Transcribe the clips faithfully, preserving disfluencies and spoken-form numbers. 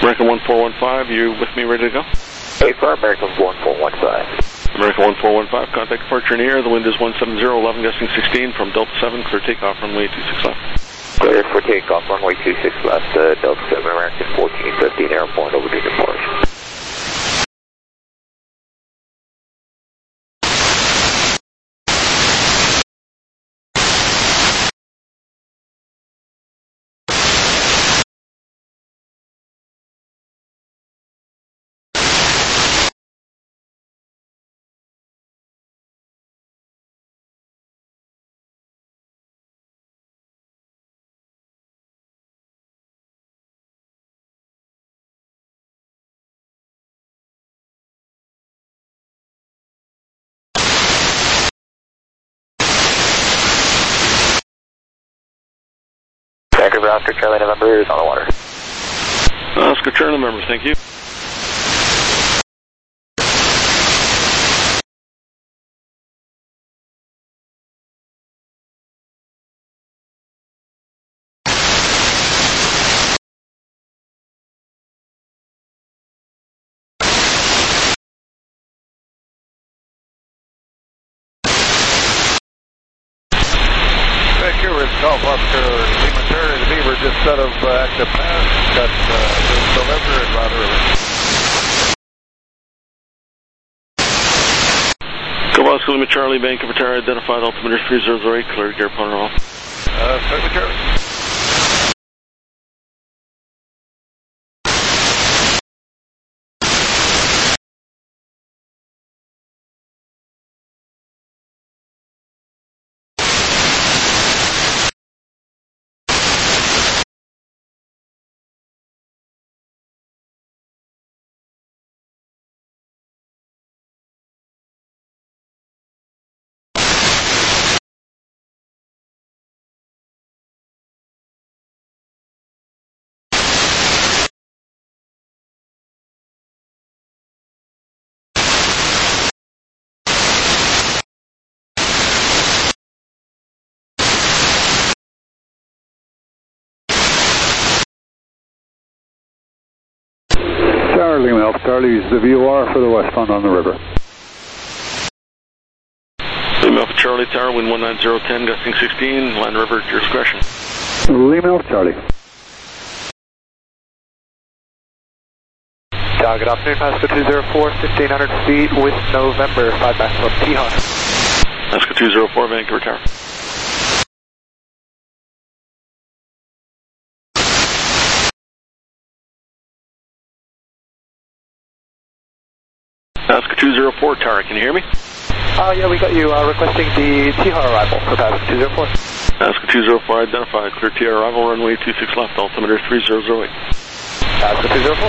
American one four one five, you with me, ready to go? eight four, American one four one five. American one four one five, contact departure in the air. The wind is one seven zero, eleven gusting sixteen from Delta seven, clear takeoff, runway two six left. Clear for takeoff, runway two six left, uh, Delta seven, American fourteen fifteen, airport over to departure. Vancouver Oscar Charlie November is on the water. Oscar Charlie November, thank you. Vancouver, it's Golf Oscar Lima Charlie the Beaver just set of uh, active pass, got uh, November and Rod Early. Golf Oscar Lima Charlie, Vancouver Tower, identified altimeter three zero zero eight, clear gear power off. Uh, start with Charlie. Charlie, Mel, Charlie's the V O R for the westbound on the river. Lima Alpha Charlie Tower, wind one nine zero ten, gusting sixteen, line river at your discretion. Lima Alpha Charlie. Uh, good afternoon, Oscar two zero four, fifteen hundred feet with November, five back from T-Hawk. Oscar two zero four, Vancouver Tower. Oscar two zero four, Tower, can you hear me? Uh, yeah, we got you uh, requesting the T-Hawk arrival for Oscar two zero four. Oscar two zero four, identified, clear T R arrival, runway two six left, altimeter three zero zero eight. Oscar two zero four.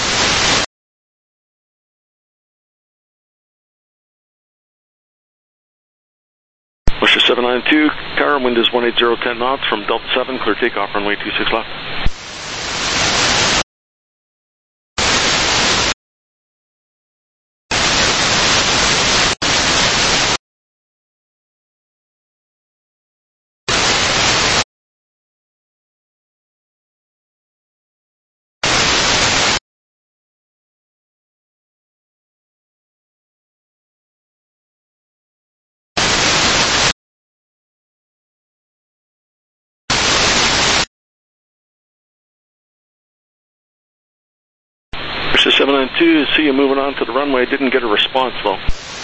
Bush seven nine two, Tower, wind is one eight zero ten knots from Delta seven, clear takeoff, runway two six left. seven nine two, see you moving on to the runway, didn't get a response though.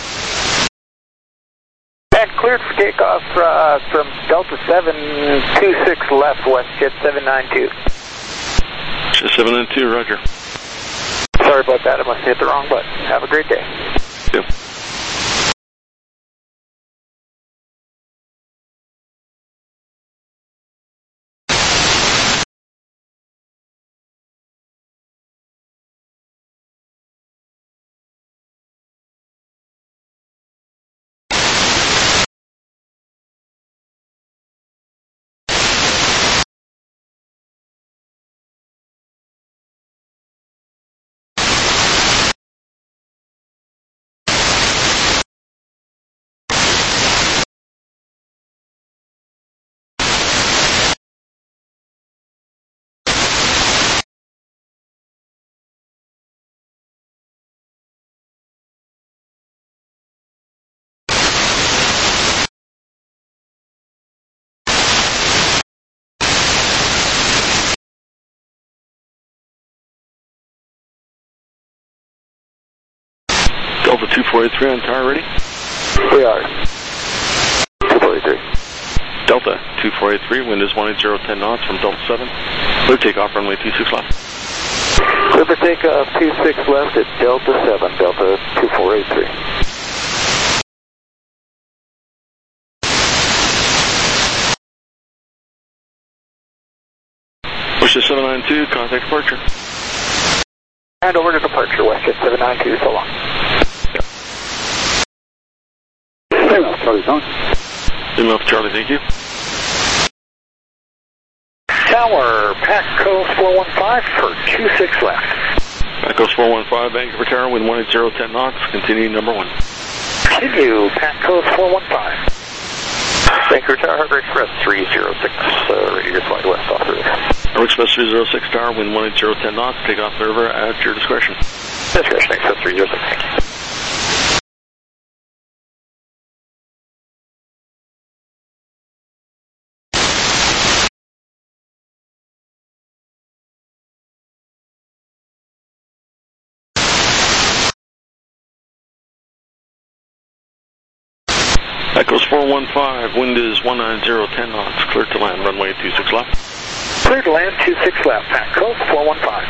And cleared for takeoff uh, from Delta seven, two six left, west jet seven nine two. seven nine two, roger. Sorry about that, I must have hit the wrong button. Have a great day. Yep. two four eight three on tower ready? We are. two four eight three. Delta two four eight three, wind is one eight zero ten knots from Delta seven. Clear takeoff, runway two six left. Clear for takeoff, two six left at Delta seven, Delta two four eight three. Push seven nine two, contact departure. And over to departure, WestJet seven nine two, so long. Lima, Charlie, zone. Lima Alpha Charlie, thank you. Tower, Paco four one five for two six left. Paco four one five, Vancouver Tower, wind one eight zero ten knots, continue number one. Continue, Paco four one five. Vancouver Tower, Harbor Express three zero six, uh, ready to fly west off the river. Harbor Express three zero six Tower, wind one eight zero ten knots, take off the river at your discretion. Discretion, Express three zero six, thank you. Echoes four one five, wind is one nine zero ten knots, clear to land, runway two six left. Clear to land, two six left, Paco four one five.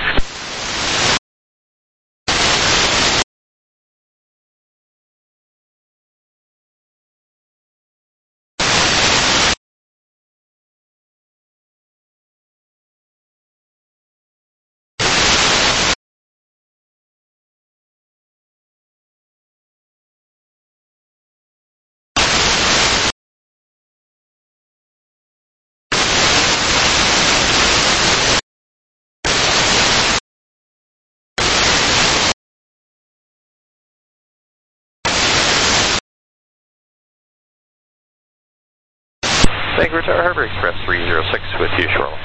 Vancouver Tower, Harbor Express three zero six with you, shortly.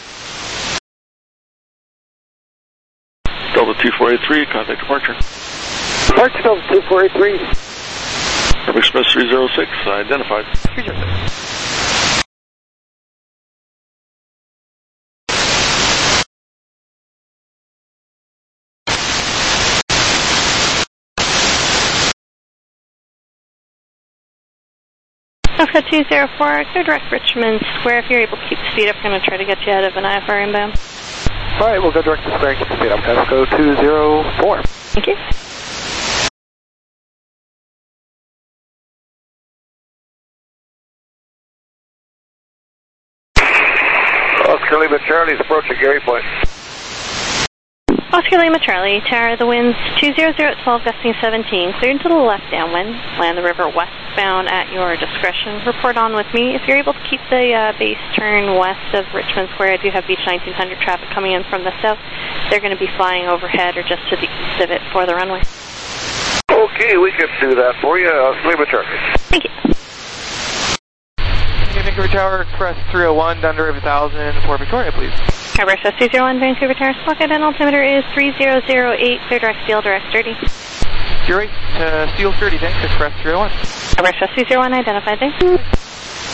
Delta two four eight three, contact departure. Departure Delta two four eight three. Harbor Express three zero six, identified. three zero six. Oscar two zero four, clear direct Richmond Square. If you're able to keep the speed up, I'm going to try to get you out of an I F R inbound. All right, we'll go direct to Square and keep the speed up. Pasco two zero four. Thank you. Oscar Lima Charlie is approaching Gary Point. Oscar Lima Charlie, Tower, the winds two zero zero at twelve, gusting seventeen. Cleared to the left downwind. Land the river westbound at your discretion. Report on with me. If you're able to keep the uh, base turn west of Richmond Square, I do have Beach nineteen hundred traffic coming in from the south. They're going to be flying overhead or just to the east of it for the runway. Okay, we can do that for you. Oscar Lima Charlie. Thank you. Vancouver Tower, Express three oh one, down to River one thousand for Victoria, please. Harbor Express two zero one, Vancouver Tower, pocket and altimeter is three zero zero eight, clear direct steel, direct thirty. zero eight, uh, Steel thirty, thanks, Express three oh one. Harbor Express two zero one, identified, thanks.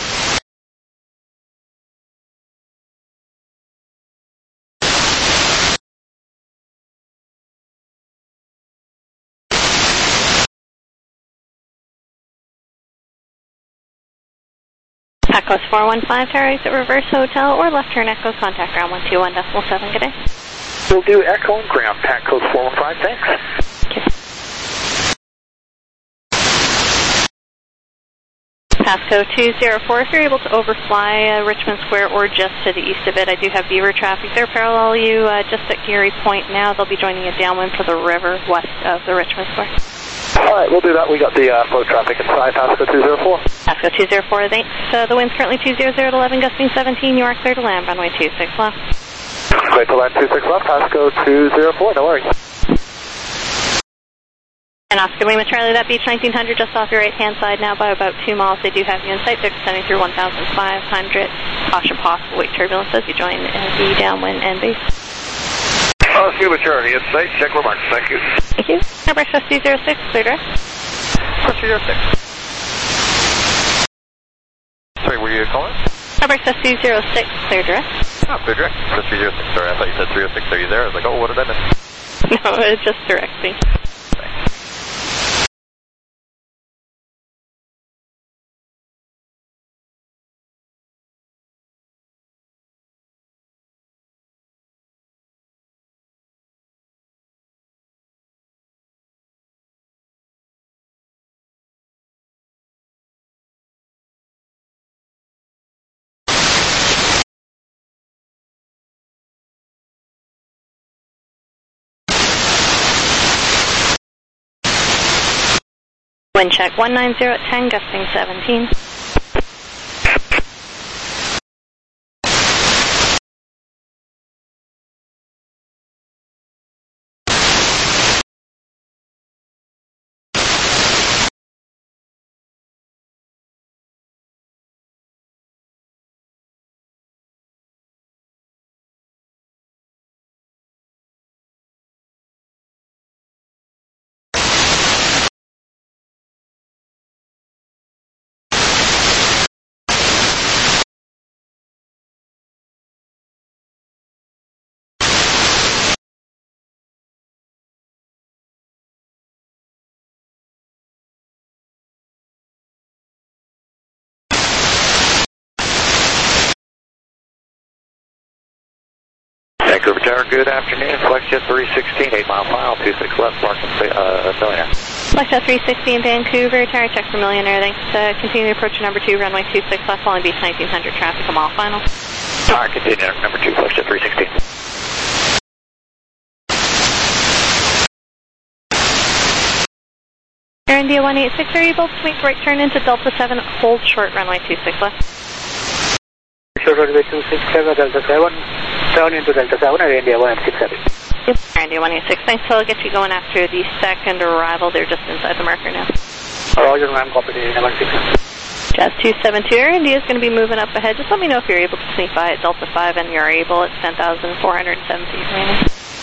Echoes four one five, Tower, exit reverse hotel or left turn Echo, contact ground one two one decimal seven, good day. We'll do Echo and ground, Pat code four one five, thanks. Okay. Pasco two zero four, if you're able to overfly uh, Richmond Square or just to the east of it, I do have Beaver traffic there, parallel you uh, just at Geary Point now. They'll be joining you downwind for the river west of the Richmond Square. All right, we'll do that. We got the uh, flow traffic inside Pasco two zero four. Pasco two zero four, thanks. Uh, the wind's currently two zero zero at eleven, gusting seventeen. You are clear to land, runway two six left. Clear to land two six left, Pasco two zero four, no worries. And Oscar Lima Charlie, that Beach nineteen hundred just off your right-hand side now by about two miles. They do have you in sight. They're descending through one thousand five hundred. Caution possible wake turbulence as you join the downwind and base. Oscar Lima Charlie, in sight, check remarks, thank you. Thank you. Harbor Express two zero six, clear direct. Express three zero six. Sorry, were you calling? Harbor Express two zero six, clear direct. Oh, clear direct. Express three zero six, sorry, I thought you said three oh six, are you there? I was like, oh, what did I miss? No, it's just directing. Wind check one nine zero at ten, gusting seventeen. Vancouver Tower, good afternoon. Flexjet three sixteen, eight mile final, two six left, parking uh, Millionaire. Flexjet three sixteen, Vancouver Tower, check for Millionaire. Thanks. Uh, continue to approach number two, runway two six left, following beach nineteen hundred, traffic a mile final. Alright, continue number two, Flexjet three sixteen. Air India one eight six, are you able to make right turn into Delta seven, hold short, runway two six left. Short runway two six seven, Delta seven, turn into Delta seven, Air India one eight six, sorry. Yep, Air India one eight six, thanks. So I'll get you going after the second arrival. They're just inside the marker now. Roger, ma'am, copy, Air India one eight six. Jazz two seven two, Air India is going to be moving up ahead. Just let me know if you're able to sneak by at Delta five and you're able. It's ten thousand four hundred seven feet remaining.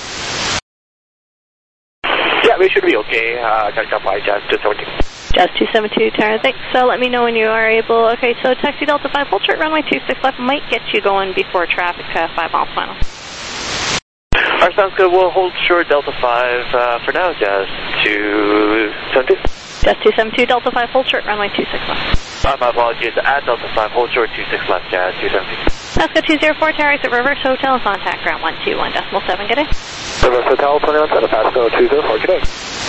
Yeah, we should be okay. Uh, can come by Jazz two seven two. Jazz two seven two, Tara, thanks. So let me know when you are able. Okay, so taxi Delta five, hold short, runway two six left, might get you going before traffic, uh, five miles final. Alright, sounds good. We'll hold short Delta five uh, for now, Jazz two seven two. Jazz two seven two, Delta five, hold short, runway two six left. Uh, my apologies. At Delta five, hold short two six left, Jazz two seven two. Alaska two zero four, Tower, exit reverse hotel, contact ground one two one decimal seven, good day. Reverse hotel, twenty-one, San Pasco two zero four, good day.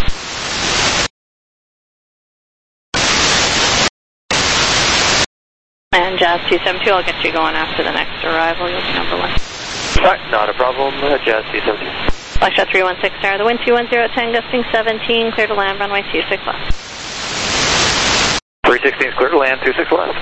And Jazz two seven two, I'll get you going after the next arrival, you'll be number one. Alright, not a problem, uh, Jazz two seven two. Flexjet three one six, Tower, the wind two one zero at ten, gusting seventeen, clear to land, runway two six left. three sixteen is clear to land, two six left.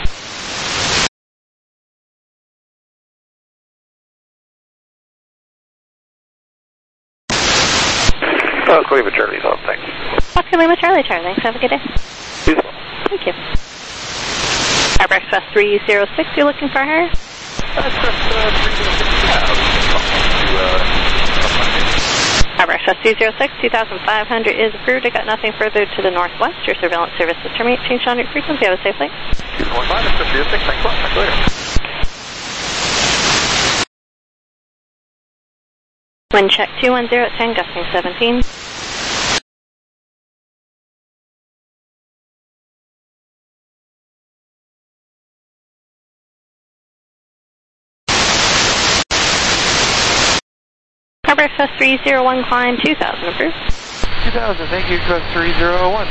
Oh, Lima Charlie's on, thanks. Oscar Lima Charlie, Charlie, thanks, have a good day. Beautiful. Thank you. Harbor Express three zero six, you looking for her? Express uh, three zero six, yeah. Uh, Harbor Express two zero six, two thousand five hundred is approved. I got nothing further to the northwest. Your surveillance service is terminated. Change on route frequency. Have a safe flight. two one five, Express three zero six, thanks a lot. Talk later. Wind check two one zero at ten, gusting seventeen. Harbor Express three zero one, climb two thousand, approved. two thousand, thank you, Express three zero one.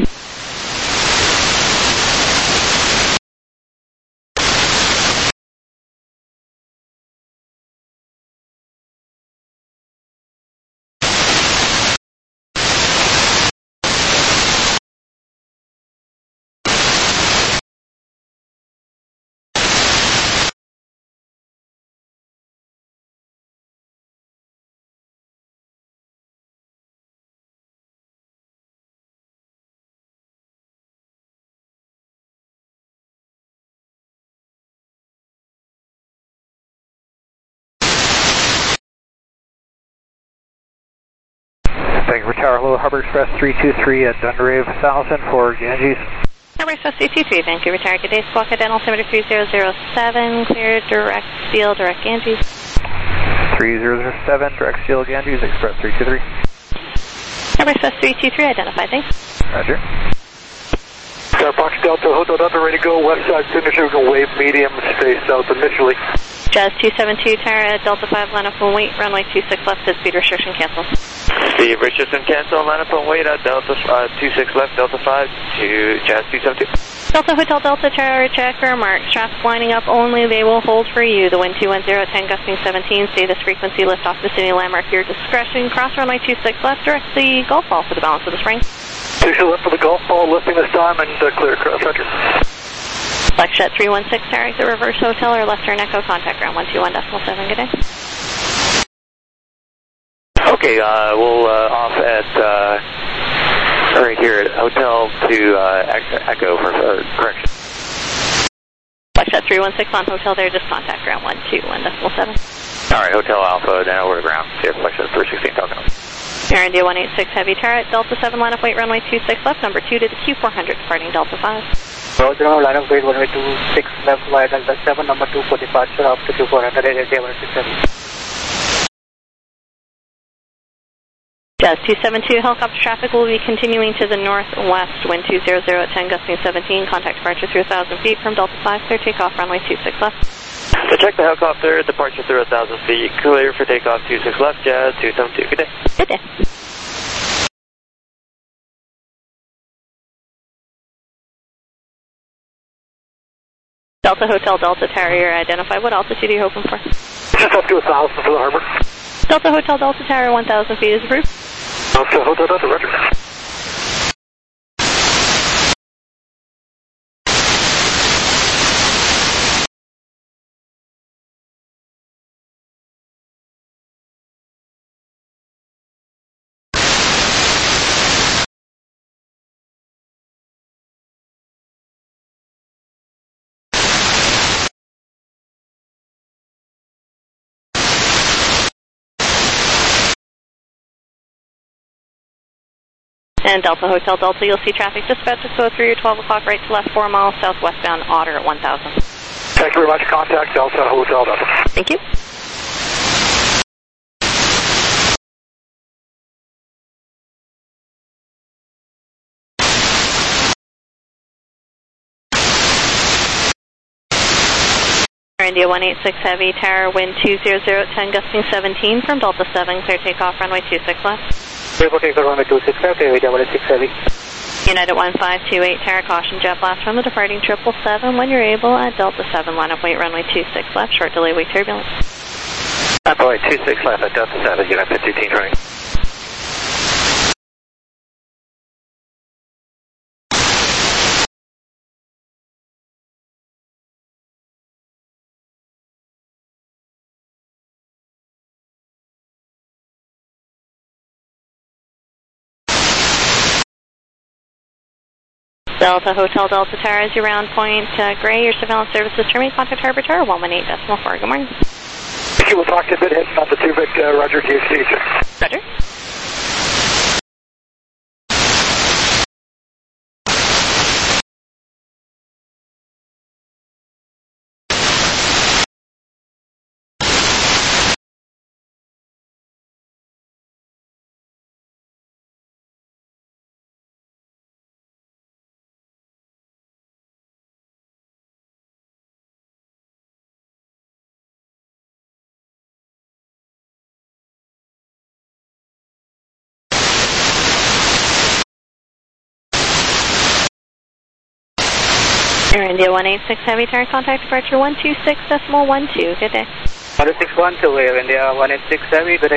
Thank you for Tower, hello, Harbor Express three two three at Dunderave one thousand for Ganges. Harbor Express three two three, Vancouver Tower, good day. Squawk at altimeter three zero zero seven, clear direct seal, direct Ganges. three zero zero seven, direct seal Ganges, Express three two three. Harbor Express three two three, identified, thanks. Roger. Star Fox Delta, Hotel Delta, ready to go. West side signature, we're going to wave medium, stay south initially. Jazz two seven two, Tower at Delta five, line up and wait, runway two six left, is speed restriction cancel. Speed restriction cancel, line up and wait at Delta uh, two six left, Delta five to Jazz two seven two. Delta Hotel Delta, Tower, check remarks. Traffic lining up only, they will hold for you. The wind two one zero, ten gusting seventeen, stay this frequency, lift off the city landmark, your discretion. Cross runway two six left, direct the Gulf Ball for the balance of the spring. Take a left for the golf ball, lifting this time, and uh, clear across, roger. Flexjet three one six, tower exit reverse hotel or left turn echo, contact ground one two one decimal seven, good day. Okay, uh, we'll uh, off at, uh, right here at hotel to uh, echo for uh, correction. Flexjet three one six on hotel there, just contact ground one two one decimal seven. Alright, Hotel Alpha, now we're ground. Yeah, Flexjet three sixteen, talking on. Air India one eight six Heavy tower at Delta seven, line of weight runway two six left, number two to the Q four hundred, departing Delta five. Roger, line of weight runway two six left, via Delta seven, number two for departure after Q four hundred, Air India one eight six Heavy. Jazz two seven two, helicopter traffic will be continuing to the northwest, wind two zero zero at ten, gusting seventeen, contact departure through one thousand feet from Delta five, clear takeoff runway two six left. So check the helicopter, departure through one thousand feet, clear for takeoff two six left, Jazz two seven two, good day. Good day. Delta Hotel, Delta Tower, identify what altitude are you hoping for? Just up to one thousand for the harbor. Delta Hotel, Delta Tower, one thousand feet is approved. Delta Hotel, Delta, roger. And Delta Hotel, Delta, you'll see traffic just about to go through your twelve o'clock right to left, four miles southwestbound Otter at one thousand. Thank you very much. Contact Delta Hotel, Delta. Thank you. Air India one eight six Heavy, tower, wind two zero zero at ten, gusting seventeen from Delta seven, clear takeoff runway two six left. Clear for takeoff runway two six left, Air India one eight six Heavy. United one five two eight, tower, caution, jet blast from the departing triple seven when you're able at Delta seven, line of weight runway two six left, short delay wake turbulence. Boy, two six left at Delta seven, United fifteen right. Delta Hotel, Delta Tower, as your round point, uh, Gray, your surveillance services terminate, contact Harbor Tower, one one eight decimal four, good morning. Thank you, we'll talk to you a bit heading on the two Vic, uh, Roger, T H C. Roger. Air India one eight six Heavy, tower, contact departure one two six decimal one two, good day. one six one two, Air India one eight six Heavy, good day.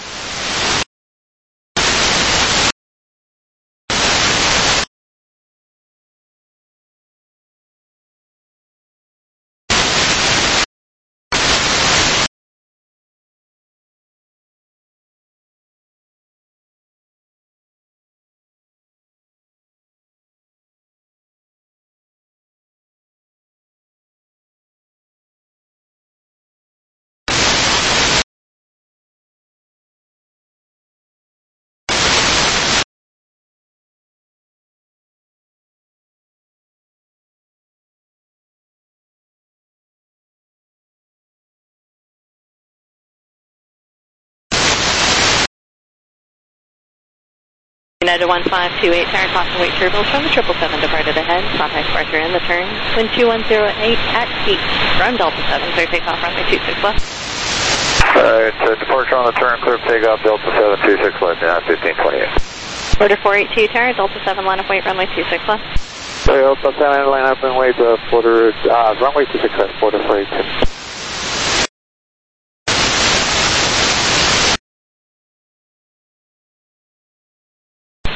United one five two eight, tower, caution, wait turbulence from the triple seven, departed ahead, contact departure in the turn, wind two one zero eight at eight, from Delta seven, clear takeoff runway two six left. Alright, so departure on the turn, clear takeoff, Delta seven, two six left, now fifteen twenty-eight. Order four eight two, tower, Delta seven, line of weight, runway two six left. Sorry, Delta seven, line up and wait, uh, quarter, uh, runway two six left, quarter four eight two.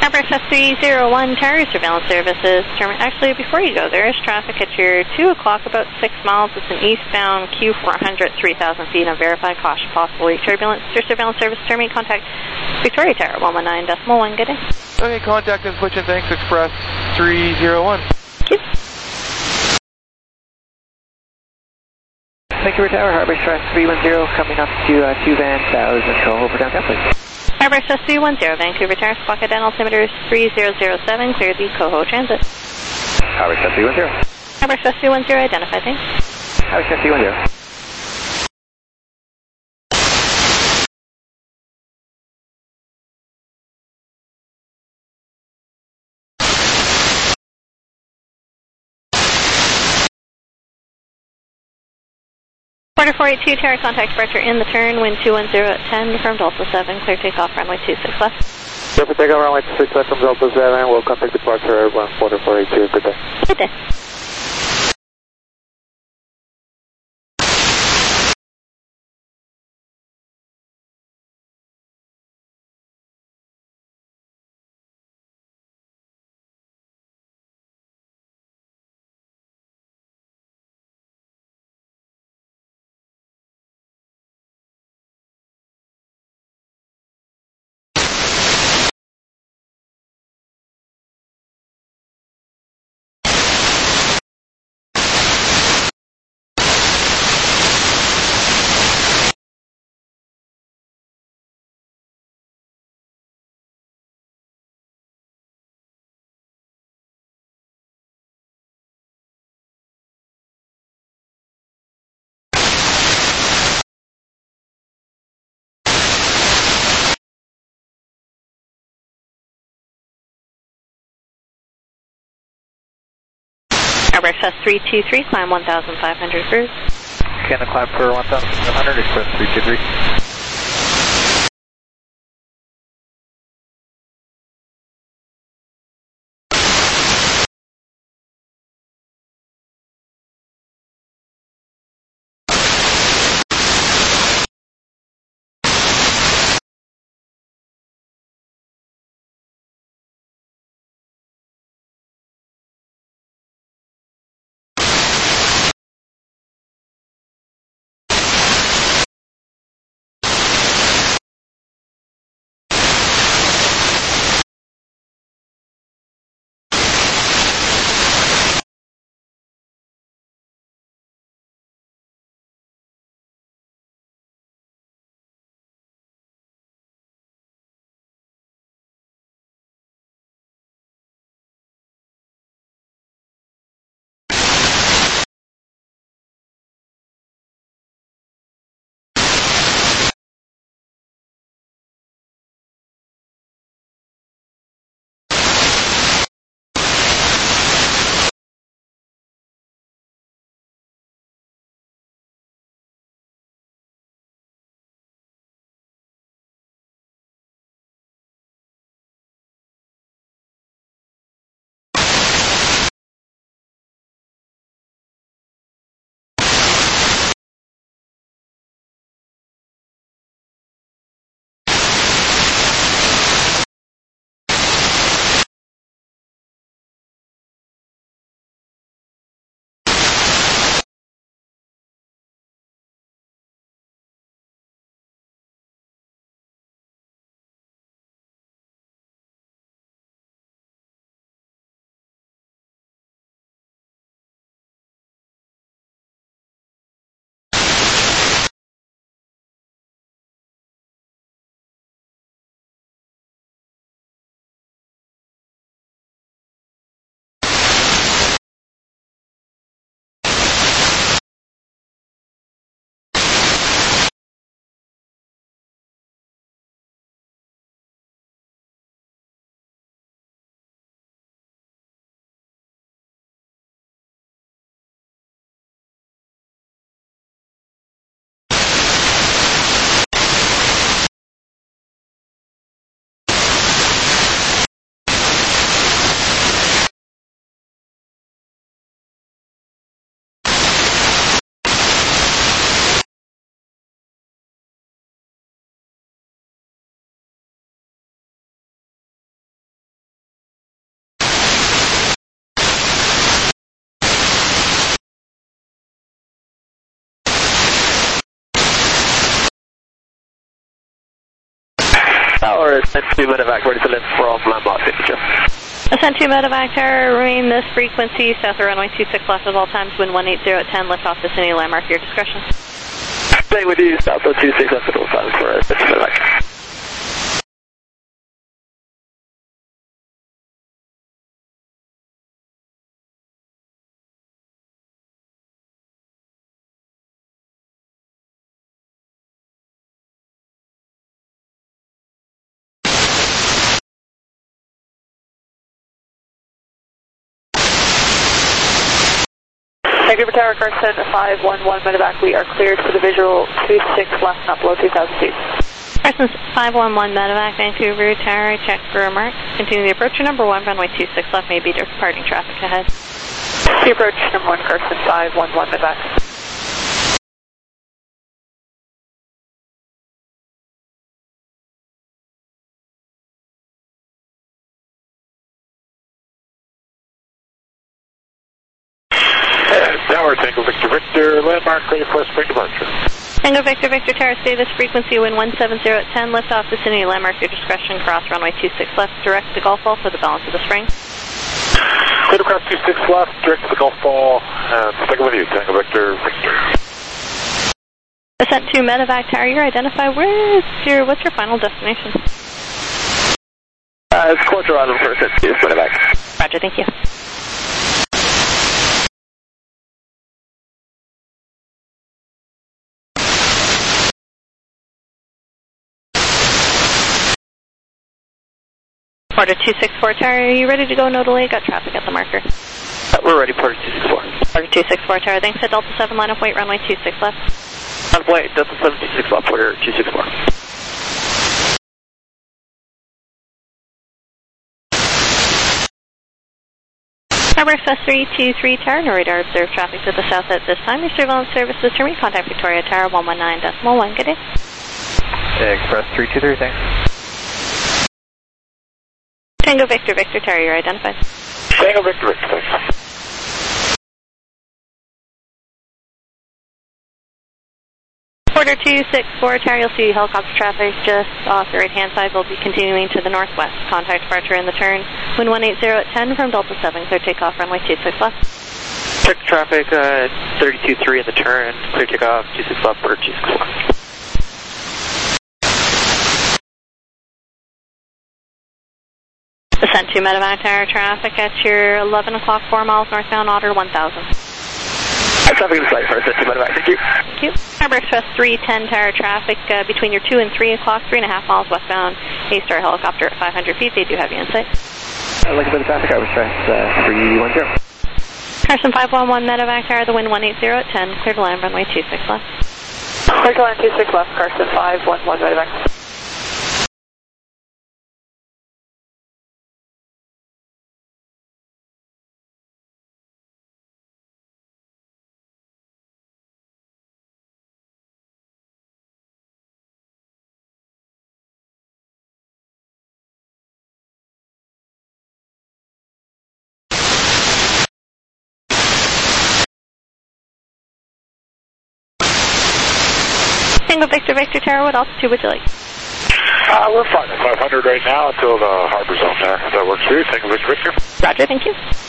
Airbus three zero one Tower Surveillance Services. Actually, before you go, there is traffic at your two o'clock, about six miles. It's an eastbound Q four hundred, three thousand feet on verified caution, possibly turbulence. Your surveillance service terminate contact Victoria Tower one one nine decimal one. Good day. Okay, contact and switch in. Thanks, Express three zero one. Thank you. Vancouver Tower, Harbor Express three one zero, coming up to uh, two Van thousand, Coho for downtown, please. Harbor Express three one zero, Vancouver Tower, squawk at altimeter three zero zero seven, clear the Coho Transit. Harbor Express three one zero. Harbor Express three one zero, identify, thanks. Harbor Express three one zero. Quarter four eight two, Tower, contact departure in the turn, wind two one zero at ten from Delta seven, clear takeoff, runway two six left. Clear for takeoff, runway two six left from Delta seven, we'll contact departure, everyone, quarter four eight two, good day. Good day. Harbor Express three two three, climb one thousand five hundred, cruise. Can I climb for one thousand seven hundred, Express three two three. That's two medevac, ready to lift from landmark signature. Ascent two medevac tower, remain this frequency, south of runway two six left at all times, wind one eight zero at ten, lift off vicinity, landmark, your discretion. Stay with you, south of two six left at all times for a two medevac. Thank you for Tower Carson five one one medevac. We are cleared for the visual two six left, not below two thousand feet. Carson five one one medevac, Vancouver Tower, check for remarks. Continue the approach to number one, runway two six left, may be departing traffic ahead. The approach number one, Carson five one one medevac. Tower, Tango Victor Victor, landmark, ready for spring departure. Tango Victor Victor Tower, stay this frequency, wind one seven zero at ten, lift off vicinity, landmark, your discretion, cross runway two six left, direct to Gulf Ball for the balance of the spring. Clear to cross two six left, direct to the Gulf Ball, and sticking with you, Tango Victor Victor. Ascent two medevac tower, you're identified. Where is your, what's your final destination? Uh, it's Quarter Island for Ascent two medevac. Roger, thank you. Porter two six four Tower, are you ready to go? No delay, got traffic at the marker. Uh, we're ready, Porter two six four. Porter two six four Tower, thanks to Delta seven, line of weight, runway two six left. Line of weight, Delta seven two six left, Porter two six four. Harbor Express three two three Tower, no radar observed traffic to the south at this time. Your surveillance service is terminated. Contact Victoria Tower one one nine decimal one. Good day. Express three two three, thanks. Tango Victor Victor Tower, you're identified. Tango Victor Victor, thanks. Porter two six four Tower, you'll see helicopter traffic just off the right-hand side. We'll be continuing to the northwest. Contact departure in the turn. Wind one eight zero at ten from Delta seven. Clear takeoff, runway two six left. Check traffic, uh, thirty-two three in the turn. Clear takeoff, two six left, Porter two six four. Ascent two medevac tower, traffic at your eleven o'clock, four miles northbound, Otter one thousand. Traffic in sight for Ascent two medevac, thank you. Thank you. Harbor Express three ten Tower, traffic uh, between your two and three o'clock, three and a half miles westbound, A-Star helicopter at five hundred feet. They do have you in sight. I'd like to put the traffic, Harbor Express uh, three one zero. Carson five one one medevac tower, the wind one eight zero at ten, clear to land, runway two six left. Clear to land two six left, Carson five one one medevac. Tango Victor Victor Tower, what altitude would you like? Uh, we're fine at five hundred right now until the harbor zone there. If that works for you, Tango Victor Victor. Roger, thank you.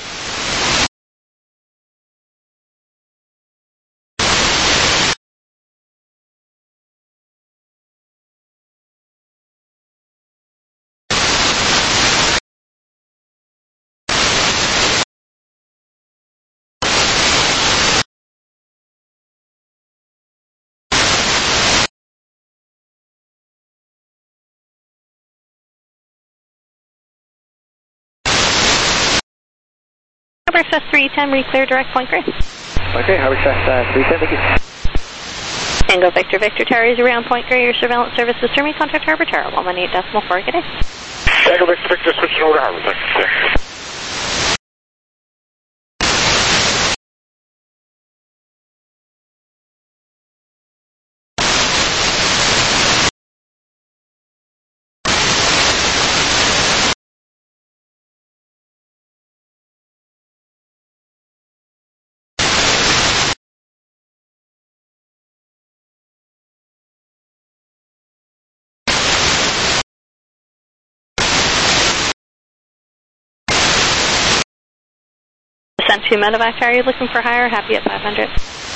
Harbor Express three ten, re-clear direct point gray. Okay, Harbor Express uh, three ten, thank you. Tango Victor Victor Tower is around point gray. Your surveillance service is terminated. Contact Harbor Tower one one eight decimal four. Good day. Tango Victor Victor, switching over to harbor, thanks. Ascent two medevac, are you looking for higher? Happy at five hundred.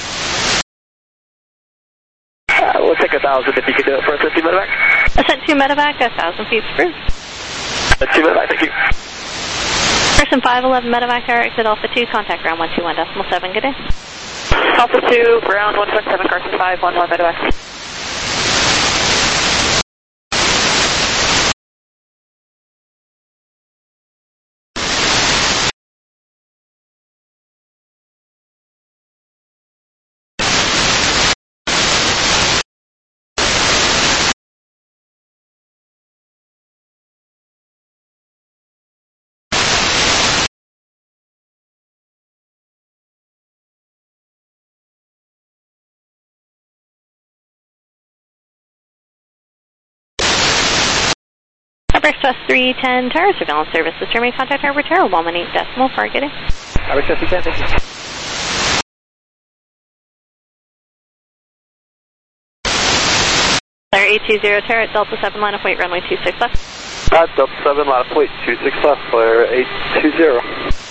Uh, we'll take a thousand if you could do it for Ascent two medevac. Ascent two medevac, a thousand feet through. Ascent two medevac, thank you. Person five eleven medevac, tower exit Alpha two, contact ground one two one decimal seven, good day. Alpha two, ground one two seven, Carson five one one medevac. Express three ten, tower surveillance services, terminate contact Harbor Tower one one eight decimal four, good day. Harbor Tower three ten, thank you. Clear eight two zero, tower at Delta seven, line of weight, runway two six left. Uh, Delta seven, line of weight, two six left, clear eight two zero.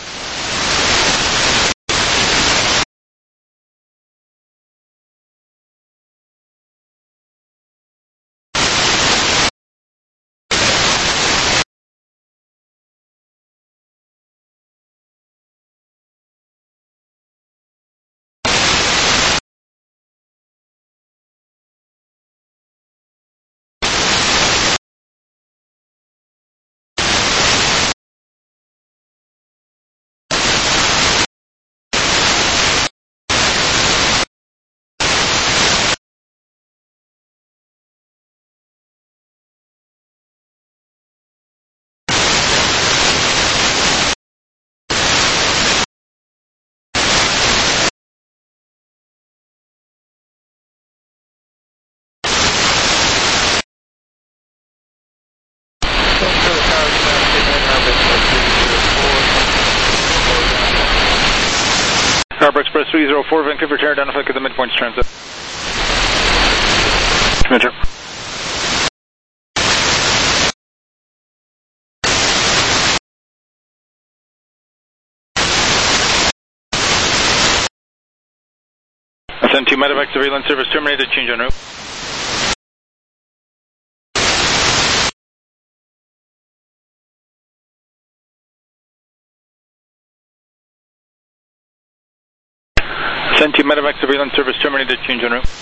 Harbor Express three zero four, Vancouver Tower, identified at the midpoint transit. Commander. Ascent two medevac surveillance service terminated, change en route. Ascent two medevac surveillance service terminated, change en route.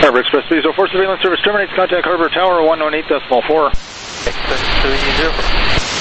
Harbor Express three oh four surveillance service terminates. Contact Harbor Tower one one eight decimal four. Express three zero four.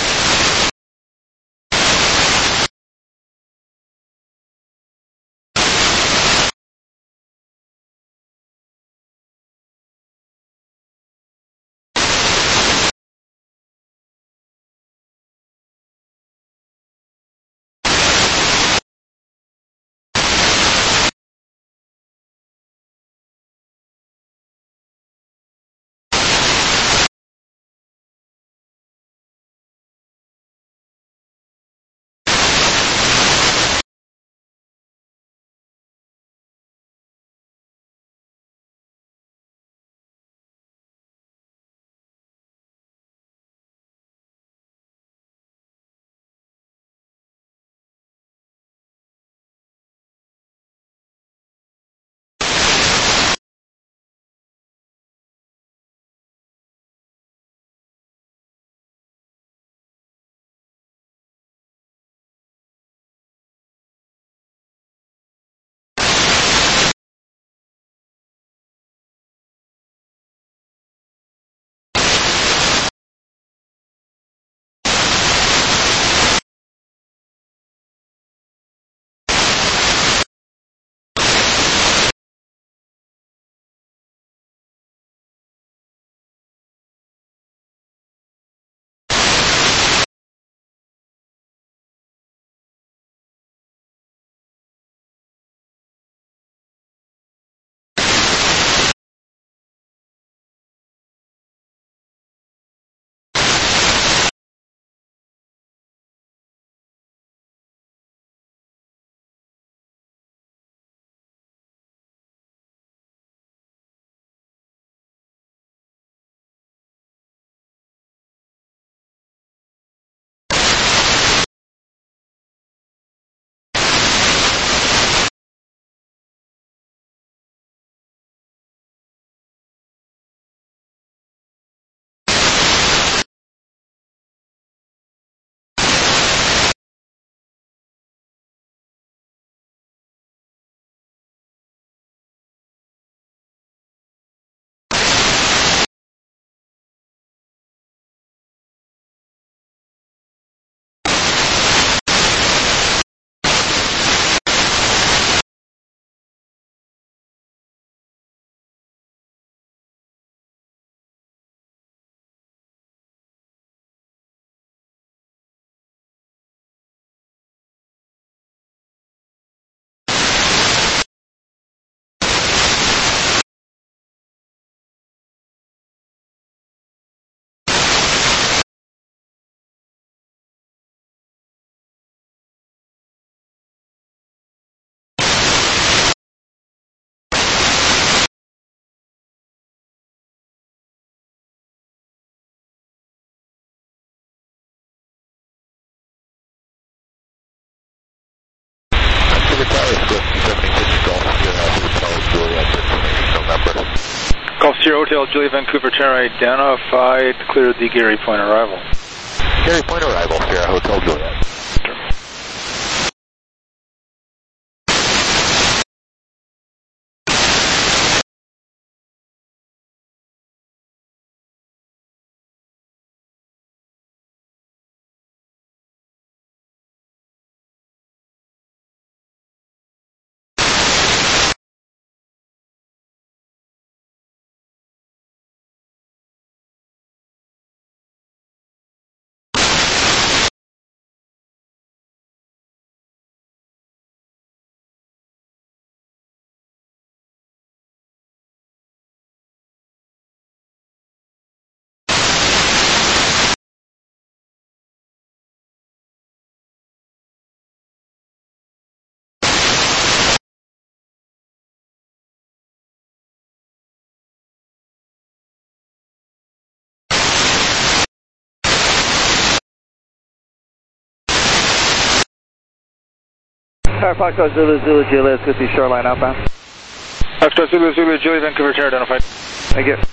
Golf Sierra Hotel Julia Vancouver Tower identified, clear the Gary Point arrival. Gary Point arrival, Sierra Hotel Julia. Foxtrot Zulu Zulu Julia, let's get the shoreline outbound. Foxtrot Zulu Zulu Julia Vancouver Tower identified. Thank you.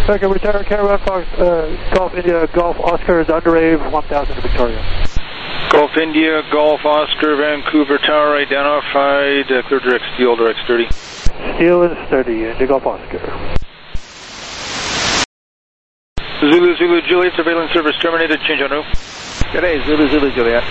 Second, return Caravan Fox, uh, Golf India, Golf Oscar, Dunderave, one thousand to Victoria. Golf India, Golf Oscar, Vancouver Tower identified, uh, clear direct steel, direct sturdy. Steel and sturdy, India Golf Oscar. Zulu, Zulu, Juliet, surveillance service terminated, change en route. Good day, Zulu, Zulu, Juliet.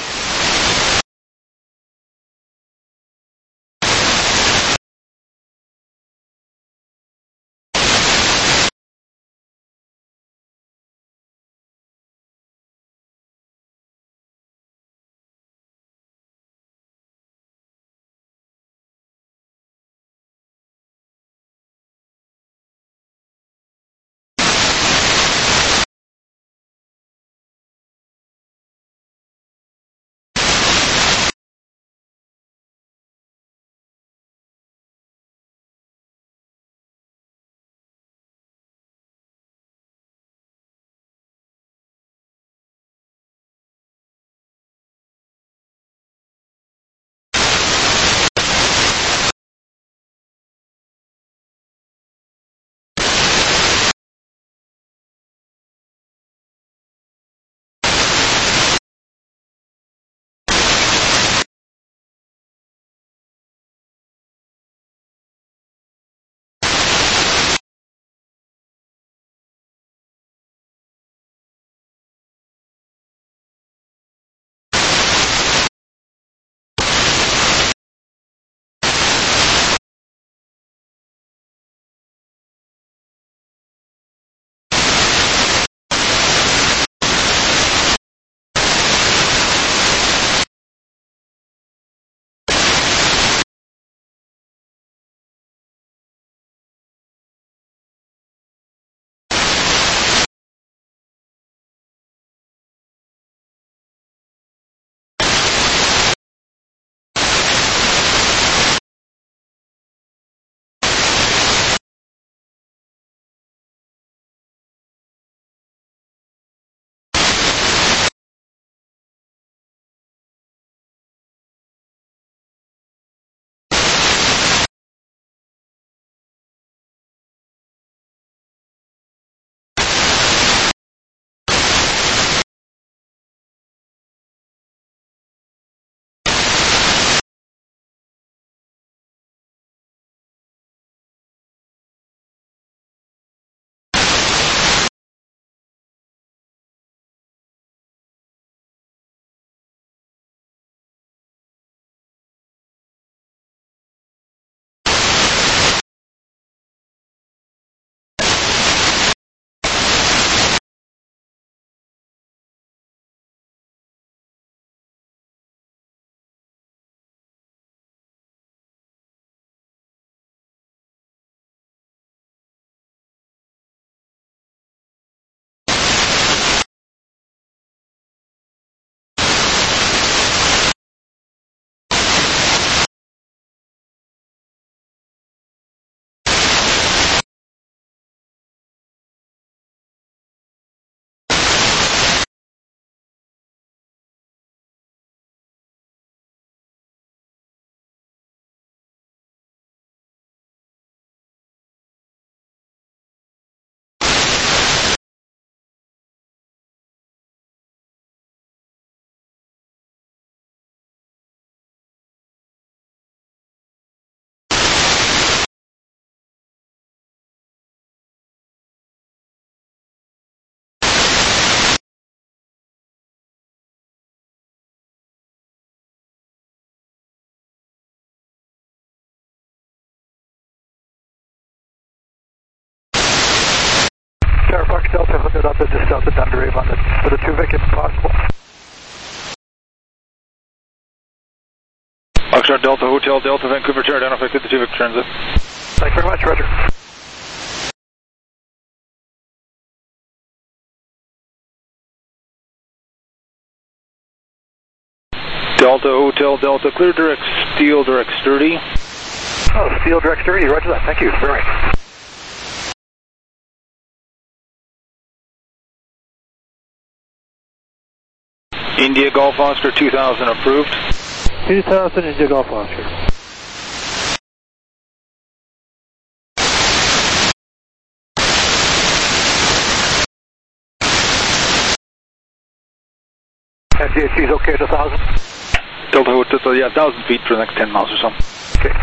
Fox Delta, hooked up to just south of Dunderave on the, for the two Vic if possible. Foxtrot Delta, Hotel Delta, Vancouver Tower, identified to the two Vic transit. Thanks very much, Roger. Delta, Hotel Delta, clear direct steel, direct sturdy. Oh, steel, direct sturdy, roger that. Thank you very much. India Golf Oscar two thousand approved. two thousand India Golf Oscar. G H G's okay at one thousand? Delta Hotel, yeah, one thousand feet for the next ten miles or so. Okay.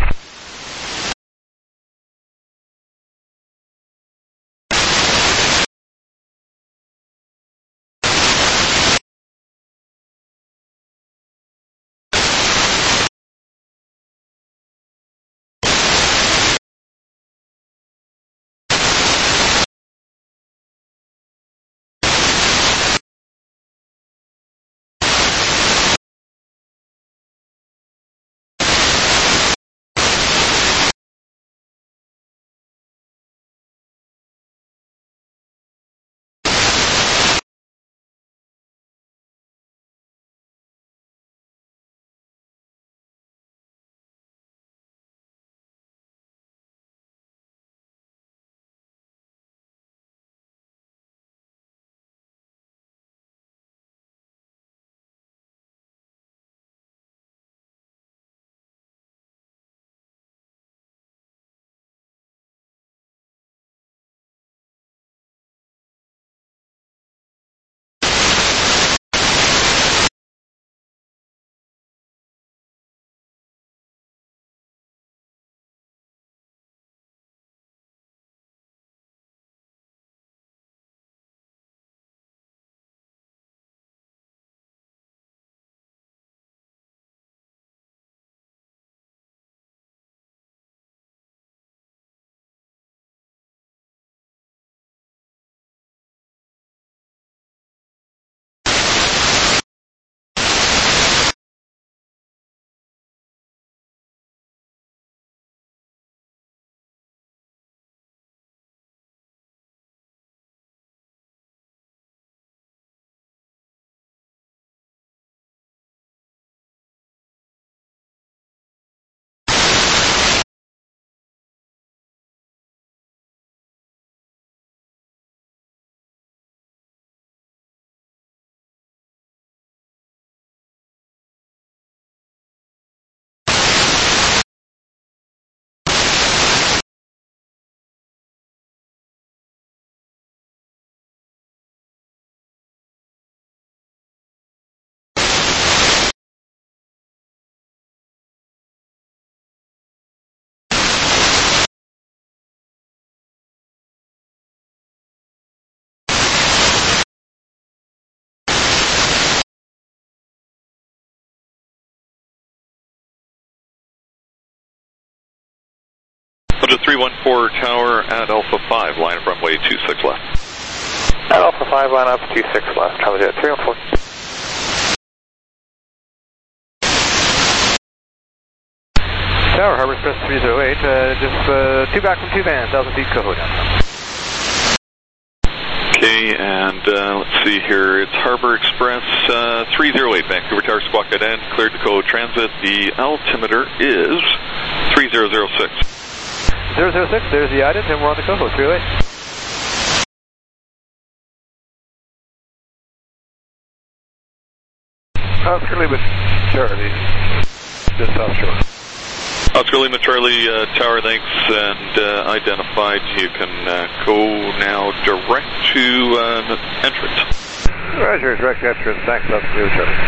three one four Tower at Alpha five, line up runway two six left. At Alpha five, line up two six left, Tower Jet three one four. Tower, Harbor Express three oh eight, uh, just uh, two back from two vans, one thousand feet, Coho down. Okay, and uh, let's see here, it's Harbor Express uh, three oh eight, Vancouver Tower, squawk dead end, cleared to Coho Transit. The altimeter is three zero zero six. zero zero six, there's the ident, and we're on the Coho, three oh eight. Oscar Lima Charlie, just offshore. Oscar Lima Charlie uh, Tower, thanks, and uh, identified. You can uh, go now direct to uh, entrance. Roger, direct entrance, thanks, Oscar Lima Charlie.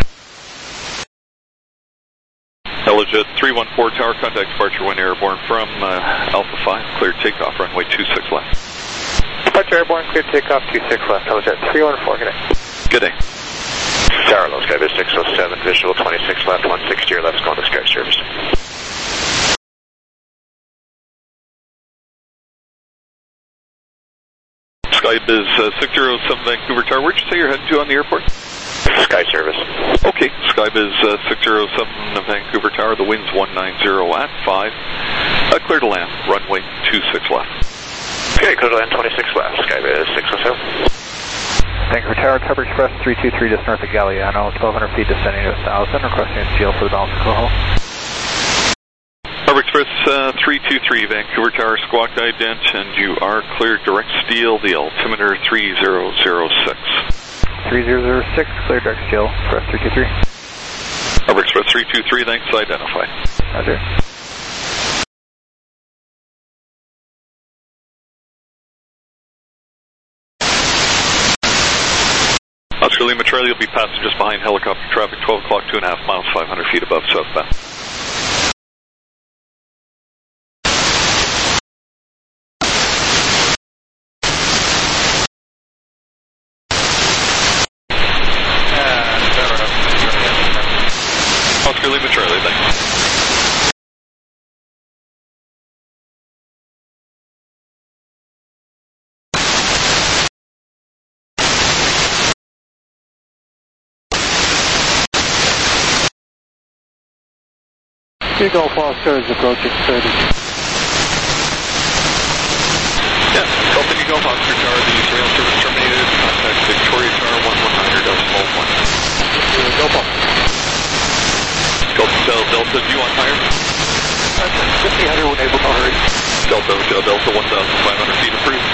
Helijet three one four Tower, contact departure when airborne from uh, Alpha five, cleared takeoff, runway two six left. Departure airborne, cleared takeoff, two six left, Helijet three one four, good day. Good day. Tower, low Skybase six oh seven, visual twenty-six left, one sixty your left, going to Sky Service. Skybiz uh, six oh seven Vancouver Tower, where'd you say you're heading to on the airport? Sky Service. Okay, Skybiz uh, six oh seven Vancouver Tower, the wind's one ninety at five. Uh, clear to land, runway two six left. Okay, clear to land twenty-six left, Skybiz six oh seven. Vancouver Tower, Harbor Express three two three, just north of Galiano, twelve hundred feet descending to one thousand, requesting a seal for the balance of Coho. Harbor Express uh, three two three, Vancouver Tower, squawk ident, and you are cleared direct steel, the altimeter three zero zero six. three zero zero six, clear direct steel, Express three two three. Harbor Express three two three, thanks, identified. Roger. Oscar Oscar Lima Charlie, you'll be passing just behind helicopter traffic, twelve o'clock, two and a half miles, five hundred feet above southbound. Oscar Lima Charlie, thanks. Three Golf Oscar is approaching thirty. Yeah, Golf India Golf Oscar Tower, the rail service terminated. Contact Victoria Tower one one nine or decimal one. Golf Oscar. Golf Hotel Delta, view on fire. fifty hundred when able to hurry. Delta Hotel Delta, one thousand five hundred feet approved.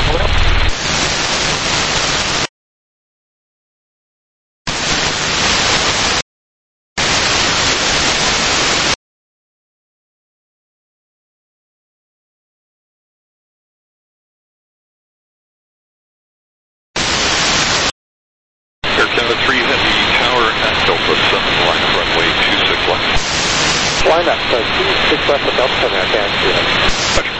Air Canada three Heavy Tower at Delta seven, line of runway two six left. Line up, so two six left of Delta seven, I can't see it. Roger.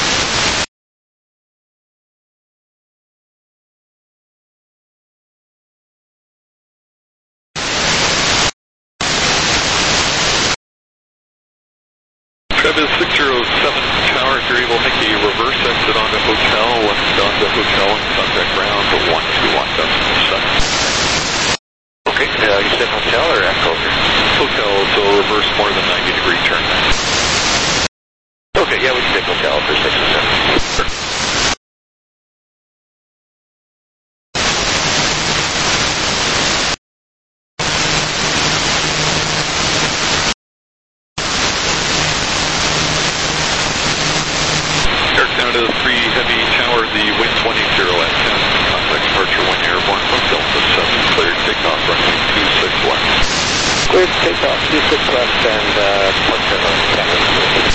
Travis six zero seven Tower, if you're able to make a reverse exit onto Hotel, left onto Hotel, and contact ground to one two one decimal seven. Okay, uh, you said Hotel or Echo? Hotel, so reverse more than ninety degree turn. Okay, yeah, we can take Hotel for six or seven. Sure. Air Canada three Heavy Tower, the wind one eighty at ten, contact departure one airborne from Delta seven, cleared takeoff runway two six left. Cleared takeoff, two six left, and uh, departure on Canada.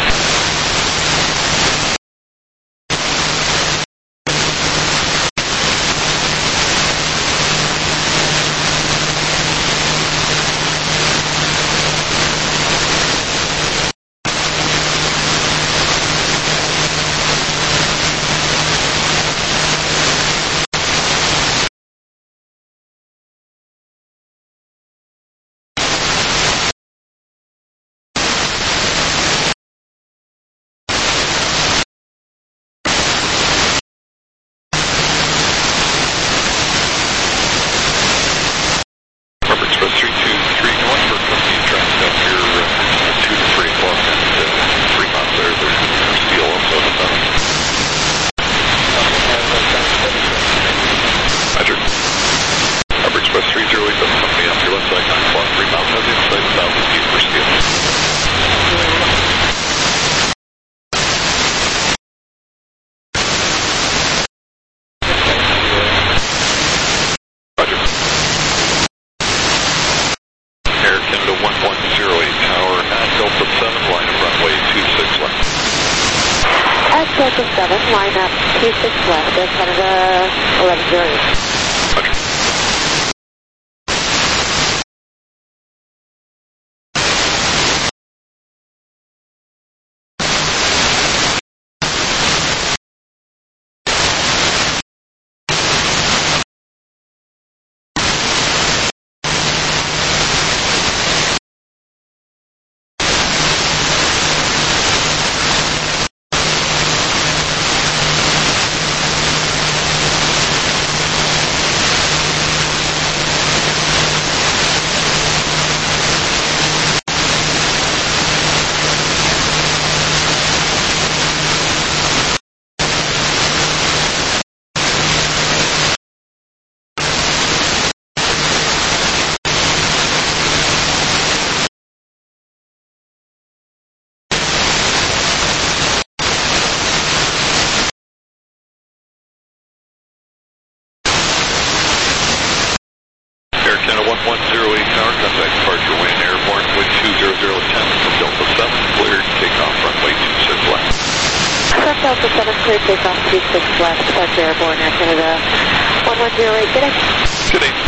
Delta seven, line up two six left, Air Canada eleven zero. one one zero eight Tower, contact departure wind airborne, wind two zero zero ten from Delta seven, cleared takeoff runway two six left. From Delta seven, cleared takeoff two six left, departure airborne, Air Canada one one zero eight, good day. Good day.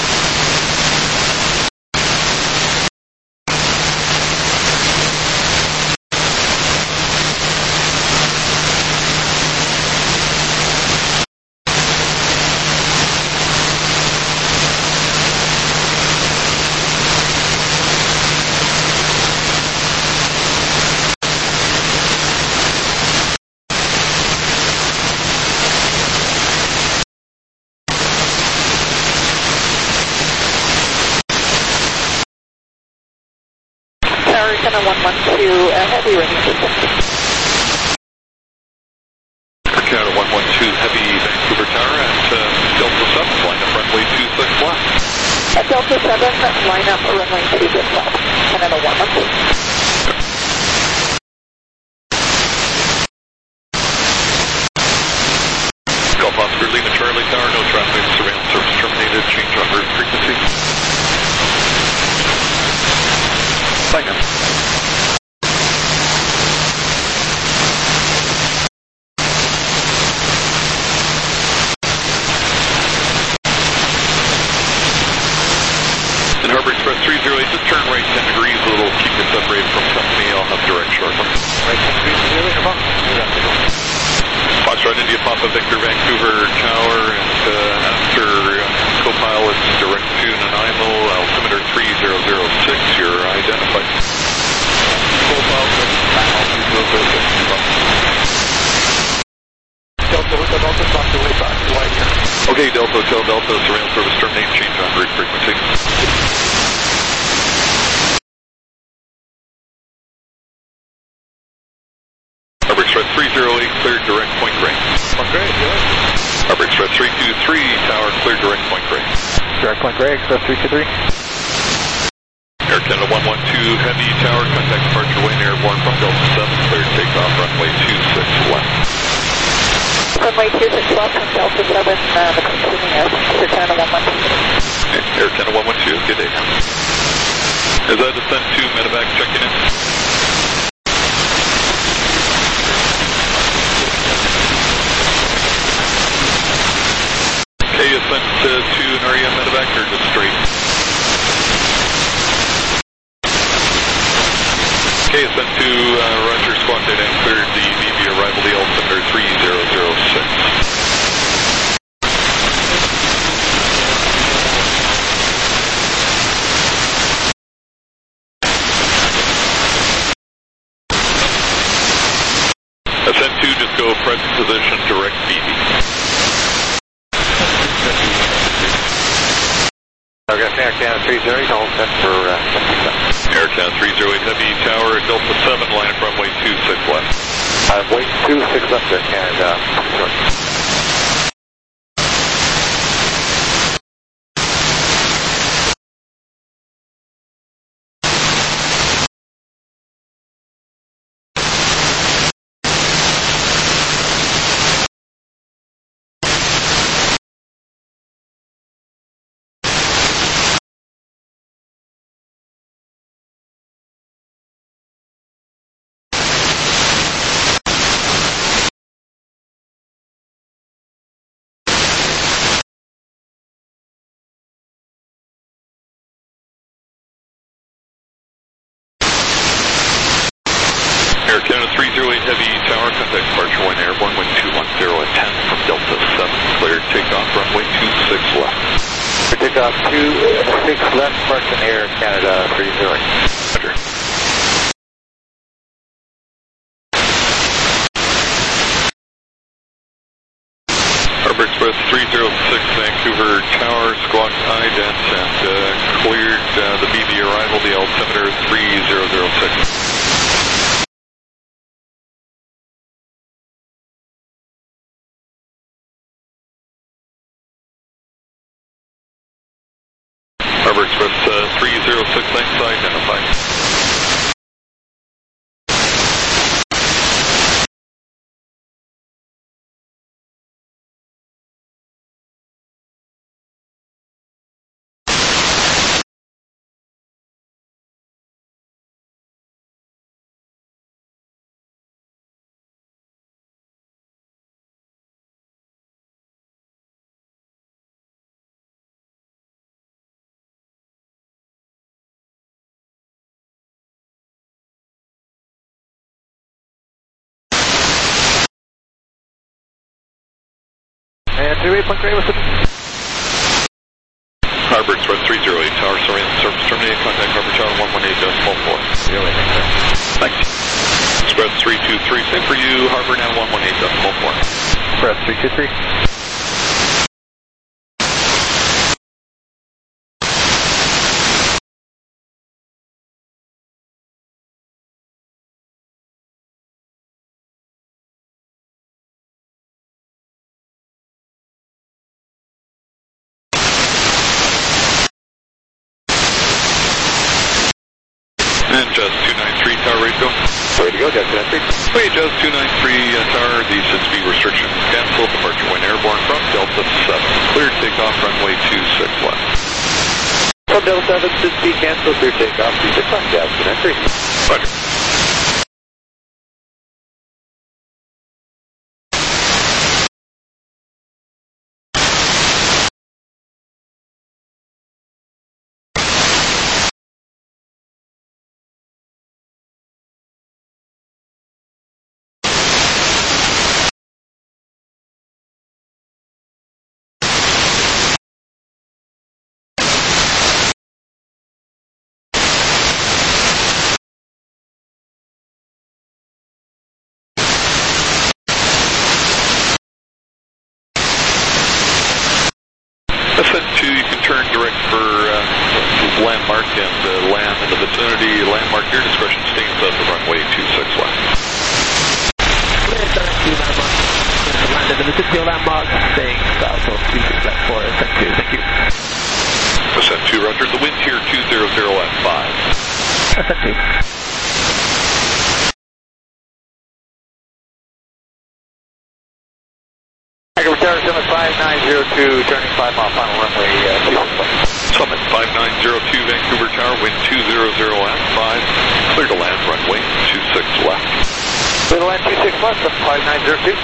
Tower Center one one two, uh, heavy running system. Canada one one two Heavy, Vancouver Tower at uh, Delta seven, line up runway two six left. At Delta seven, line up runway two six left. Canada one one two. Golf Oscar Lima Charlie Tower, no traffic, surveillance service terminated, change on route frequency. Line up. In Harbor Express three zero eight, just turn right ten degrees, it'll keep you separated from company, I'll have direct shortly. Right ten degrees, clearly, come on. Foxtrot India Papa Victor Vancouver Tower, and uh, after uh, co-pilot direct to Nanaimo, altimeter three zero zero six, you're identified. Co-pilot, Delta Hotel Delta, stop the way back to wide here. okay, Delta Hotel Delta, surveillance service terminate, change on route frequency. Harbor Express three zero eight, cleared direct point gray. Point gray, good. Harbor Express three two three, tower cleared direct point gray. Direct point gray, Express three two three. Air Canada one one two Heavy, tower, contact departure way airborne from Delta seven, cleared takeoff runway two six left. Runway two six left from Delta seven, uh, consuming Air Canada one one two. Air Canada one one two, good day. Is that descent to medevac checking in? Okay, ascent uh, to an R E M medevac or just straight? Okay, ascent to uh, Roger Squawk data and cleared the V B arrival, the altimeter three zero zero six. Ascent two, just go present position, direct B B. I've got Air Canada three zero eight, all set for uh, Air Canada three zero eight Heavy, tower at Delta seven, line up runway two six left. I'm waiting two six left Air Canada. Sorry. Air Canada three zero eight Heavy, tower, contact departure one airborne, wind two one zero at ten from Delta seven, cleared takeoff runway two six left. Takeoff two six left, Parkson Air Canada three zero eight. Roger. Harbor Express three zero six Vancouver Tower, squawk ident, and uh, cleared uh, the B B arrival, the altimeter three zero zero six. Harbor Express uh, three zero six lengths identified. three eight, point three eight, what's up? Harbor Express three zero eight, tower sorry, service terminated, contact Harbor Tower one one eight decimal four. zero eight, Thanks. Express three two three, same for you, Harbor now one one eight decimal four. Express three two three. And Jazz two nine three, tower ready to go. Ready to go, Jazz two nine three. Wait, Jazz two nine three, uh, tower, the sit speed restrictions canceled, departure wind airborne from Delta seven. Cleared takeoff, runway two six left. From Delta seven, sit speed canceled, clear takeoff, two six left, Jazz two nine three. Roger. Ascent two, you can turn direct for uh, landmark and uh, land in the vicinity. Landmark, your discretion, staying south of runway two six left. Land in the vicinity of landmark, staying south of two six left for Ascent two, thank you. Ascent two, roger. The wind here two zero zero at five. Ascent two. Echo Tower, Summit five nine zero two, turning five mile, final runway uh, two six left. Summit five nine zero two, Vancouver Tower, wind two zero zero at five. Clear to land, runway two six left. Clear to land two six left, Summit five nine zero two.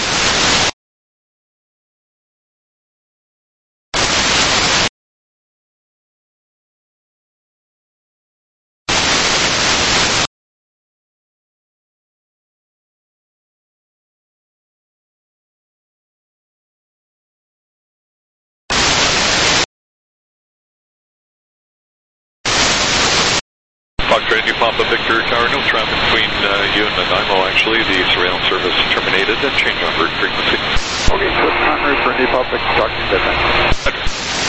Fox Trade, New Papa Victor Tower, no traffic between uh, you and Nanaimo actually. The surveillance service terminated and change on route frequency. Okay, switch on route for New Public, talk to you Okay.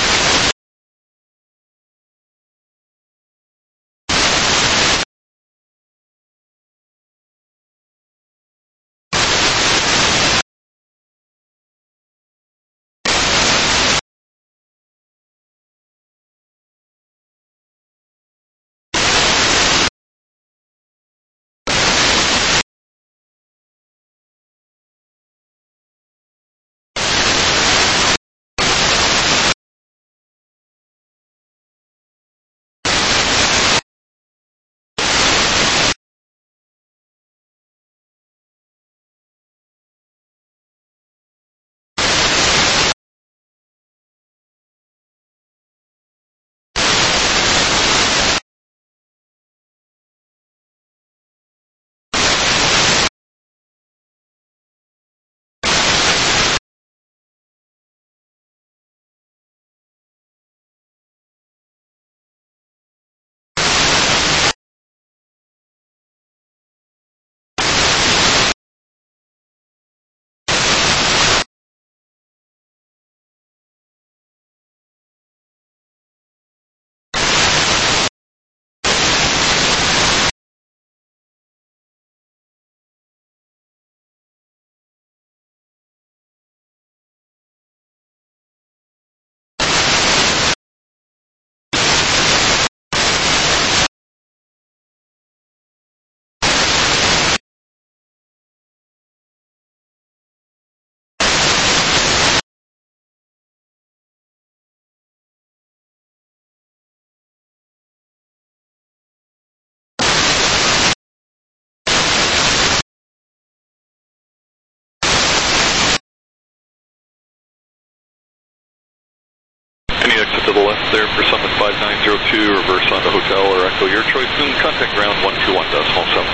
Any exit to the left there for Summit five nine zero two, reverse onto Hotel or Echo, your choice, and contact ground one two one decimal seven.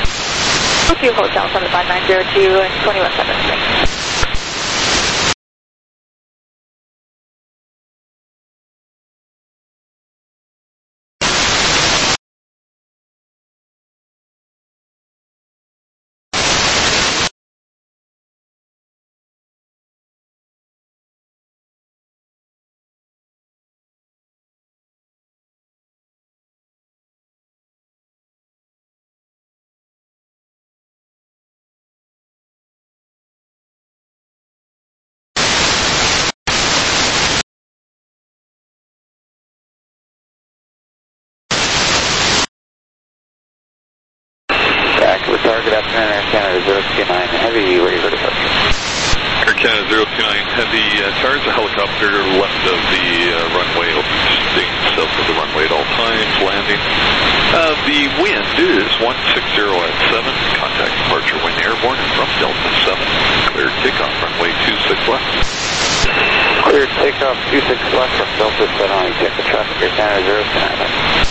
Tokyo Hotel, Summit five nine zero two and twenty-one seven, thanks. afternoon, Air Canada zero two nine Heavy, ready for departure. Air Canada zero two nine Heavy, uh, tires a helicopter left of the uh, runway, staying south of the runway at all times, landing. Uh, the wind is one six zero at seven, contact departure wind airborne and from Delta seven. Cleared takeoff, runway two six left. Cleared takeoff two six left from Delta seven, I check the traffic, Air Canada zero two nine.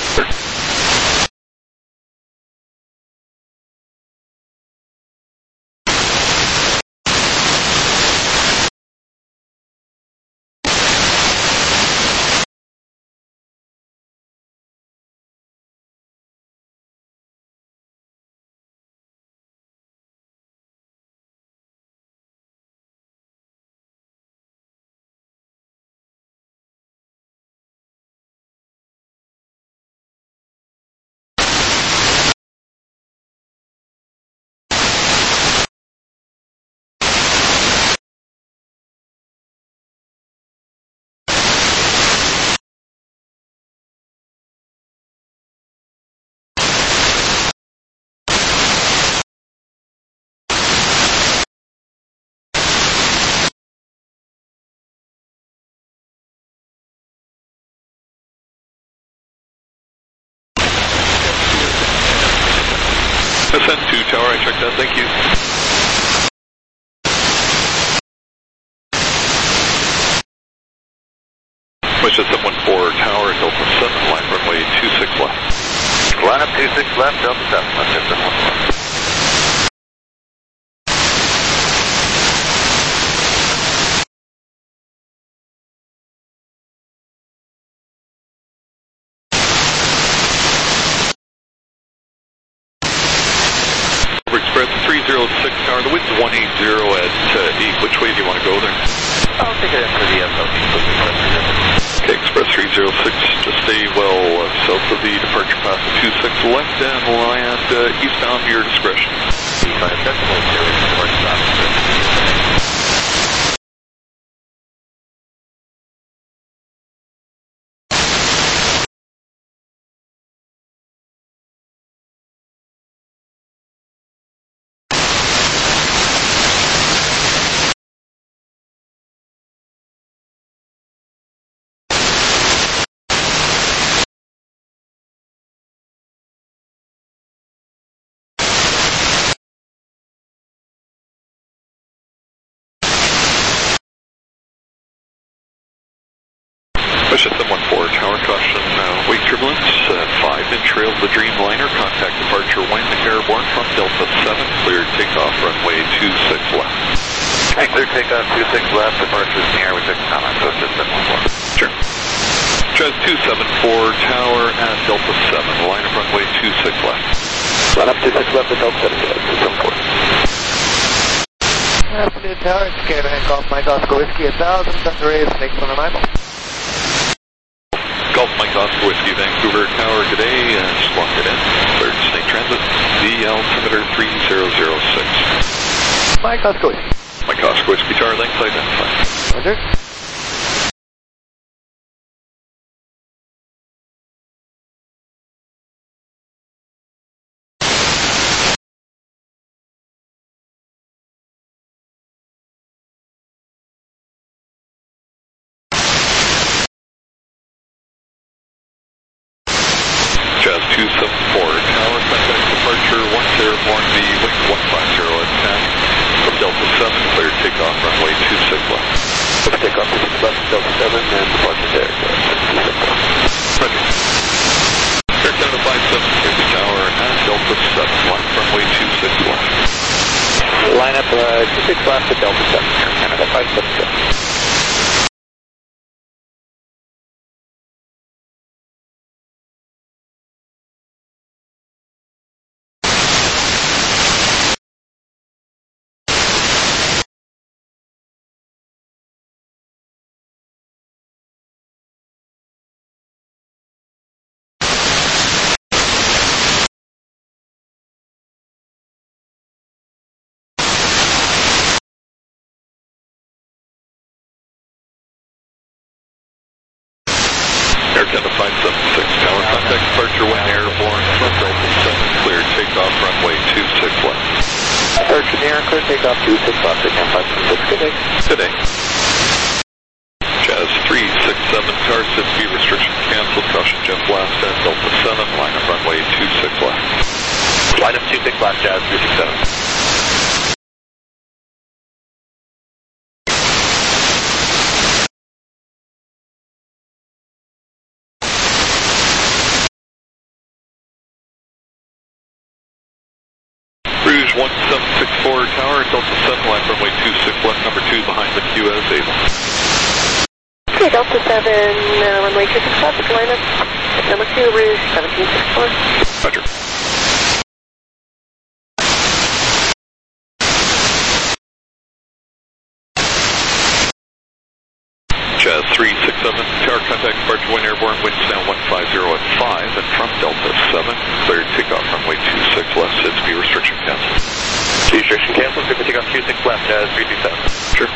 Ascend to tower, I checked that, thank you. Wish at seven one four tower, Delta seven, line runway two six left. Line up two six left, Delta seven, let's hit seven one four. Express three zero six tower, the wind's one eight zero at uh, eight. Which way do you want to go there? I'll take it into the S L T. Okay, Express three zero six, just stay well uh, south of the departure path of two six left and land uh, eastbound to your discretion. Wish at seven one four tower, caution, uh, wake turbulence, uh, five in trail of the Dreamliner, contact departure wind airborne from Delta seven, cleared takeoff, runway two six left. Hey, cleared takeoff two six left, departure is in the air, we check the comment, so it's just seven one four. Sure. Trez two seven four tower at Delta seven, line of runway two six left. Line up two six left at Delta seven, two seven four. Afternoon tower, it's Canada Golf Mike Oscar Whiskey one thousand, Thunder Rays, Snakes on the Mimo. Golf Mike Oscar Whiskey, Vancouver Tower today, and just locked it in. Cleared Snake Transit, the altimeter three zero zero six. Mike Oscar Whiskey. Mike Oscar Whiskey Tower, length identified. Roger. Jazz two seven four, tower, contact departure, one airborne, the wing one five zero at ten. From Delta seven, cleared takeoff, runway two six left. Let's take off two six left, Delta seven, and departure there. Roger. Air Canada five seven, Whiskey Tower, and Delta seven, line runway two six left. Line up uh, two six left at Delta seven, Air Canada five seven. Good day. Good day. Jazz three six seven, tower set speed restriction canceled. Caution jet blast at Delta seven, line of runway two six left. Line of two six left, Jazz three six seven. Rouge one seven six four, tower, Delta seven, line runway two six left, number two behind the Q as Ava. Okay, Delta seven, uh, runway two six left, line up, number two, Rouge seventeen six four. Roger. Jazz three six seven, tower contact, departure wind airborne, winds down one five zero at five, and from Delta seven, cleared takeoff runway two six left, set speed restriction canceled. Speed restriction canceled, clear for takeoff two six left, Jazz three two seven. Sure.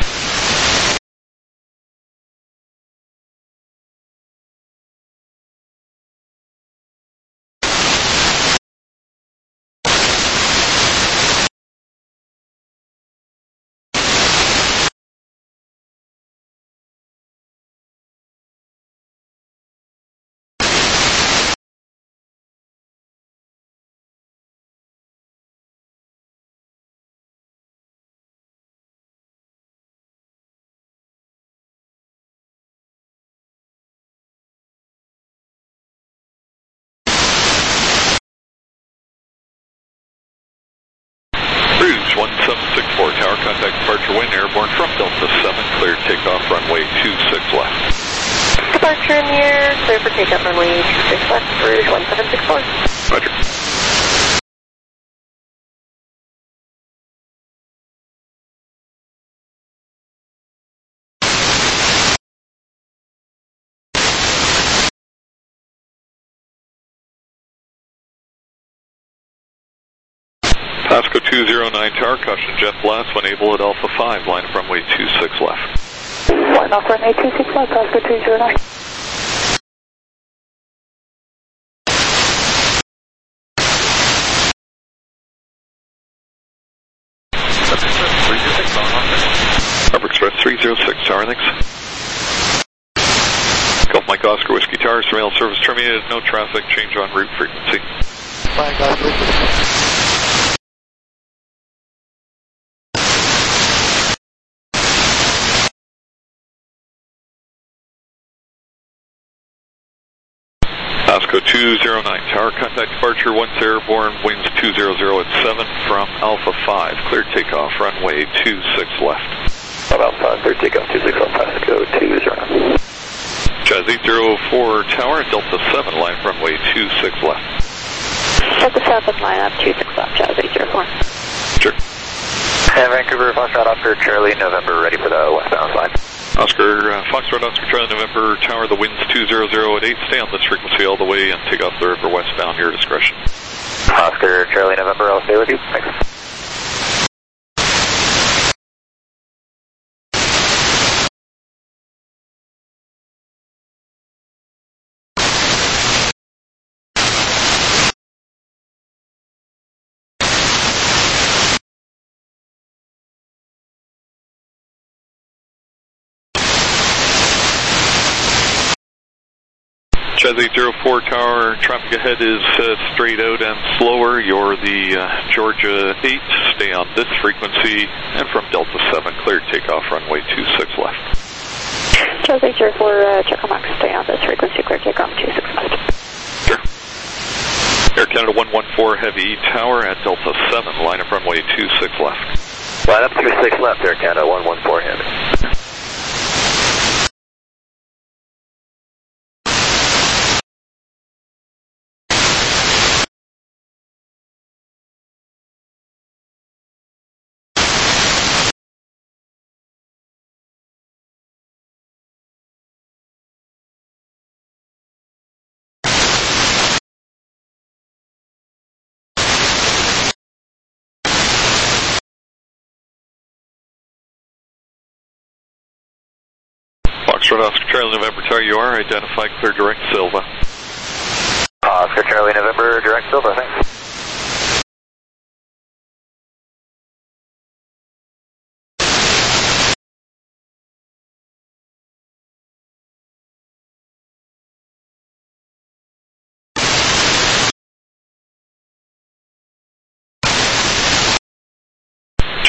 Rouge one seven six four, tower contact, departure wind airborne from Delta seven, cleared takeoff runway two six left. Departure in the air, clear for takeoff runway two six left, Rouge one seven six four. Roger. Pasco two zero nine, tower, caution jet blast when able at Alpha five, line of runway two six left. Line off runway two six left, Pasco two zero nine. Harbor Express three zero six, tower, thanks. Gulf Mike Oscar Whiskey Tower, surveillance service terminated, no traffic, change en route frequency. Mike Oscar Whiskey. Pasco two zero nine, tower, contact departure once airborne, winds two zero zero at seven from Alpha five, cleared takeoff runway two six left. From Alpha, cleared takeoff two six left, Pasco two zero nine. Jazz eight zero four, tower, Delta seven, line runway two six left. Delta seven, line up two six left, Jazz eight zero four. Sure. And Vancouver, Foxtrot Oscar Charlie November, ready for the westbound line. Oscar, uh, Foxtrot Oscar Charlie November, tower, the winds two zero zero at eight, stay on this frequency all the way and take off the river westbound, your discretion. Oscar Charlie November, I'll stay with you. Thanks. Jazz eight zero four, tower, traffic ahead is uh, straight out and slower. You're the uh, Georgia eight, stay on this frequency, and from Delta seven, cleared takeoff runway two six left. Jazz eight zero four, uh, Checo Max, stay on this frequency, clear takeoff two six left. Sure. Air Canada one one four, heavy, tower at Delta seven, line of runway two six left. Line up two six left, Air Canada one one four, heavy. Foxtrot Oscar Charlie November, tower, you are identified, clear direct Silva. Oscar Charlie November, direct Silva, thanks.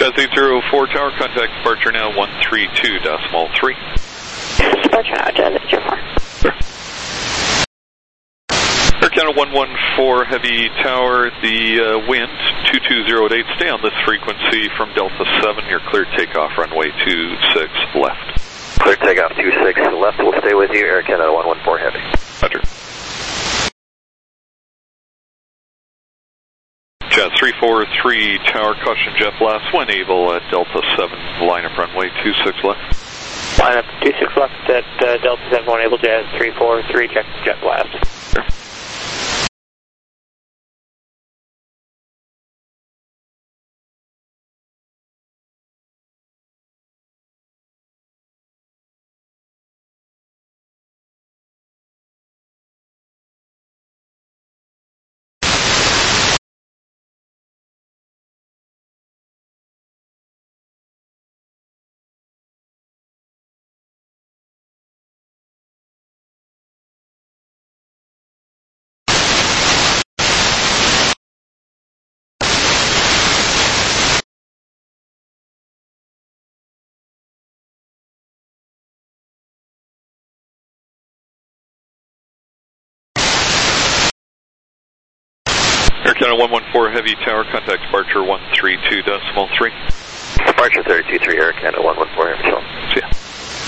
Jazz eight zero four tower, contact departure now one three two decimal three. Departure now, Jazz eight zero four. Air Canada one one four Heavy Tower, the uh, wind two two zero at eight. Stay on this frequency from Delta seven. You're cleared takeoff runway two six left. Cleared takeoff two six left. We'll stay with you. Air Canada one one four Heavy. Roger. Jazz three four three tower, caution jet blast when able at Delta seven. Line up runway two six left. Line up two six left at uh, Delta seven when able. Jazz three four three check jet blast. Sure. Air Canada one one four Heavy Tower, contact departure one three two decimal three. Departure thirty two three Air Canada one one four Heavy. See ya.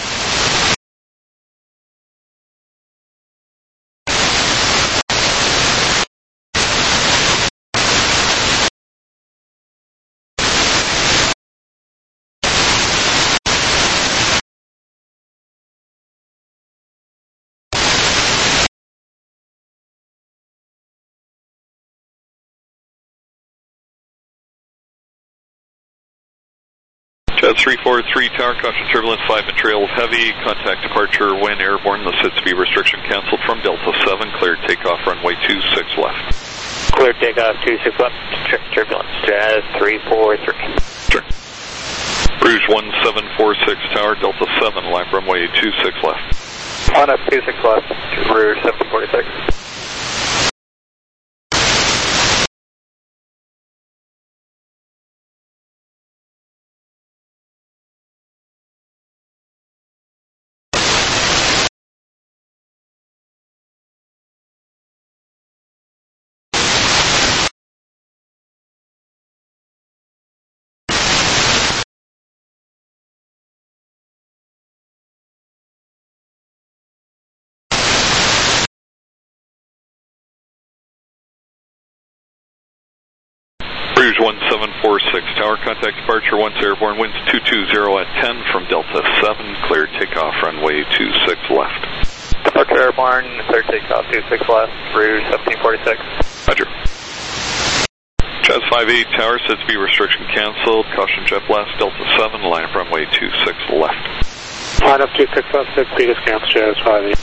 Jazz three four three tower, caution turbulence five and trail heavy, contact departure when airborne, the sit speed restriction cancelled from Delta seven, cleared takeoff runway two six left. Cleared takeoff two six left, turbulence, Jazz three four three. Sure. Rouge one seven four six tower, Delta seven, line runway two six left. On up two six left, Rouge seven four six. Rouge one seven four six tower, contact departure once airborne, winds two two zero at ten from Delta seven, cleared takeoff runway two six left. Departure airborne, cleared takeoff two six left, Rouge seventeen forty-six. Roger. Jazz five eight tower, sit speed restriction cancelled, caution jet blast, Delta seven, line up runway two six left. Line up two six left, sit speed is canceled, Jazz five eight.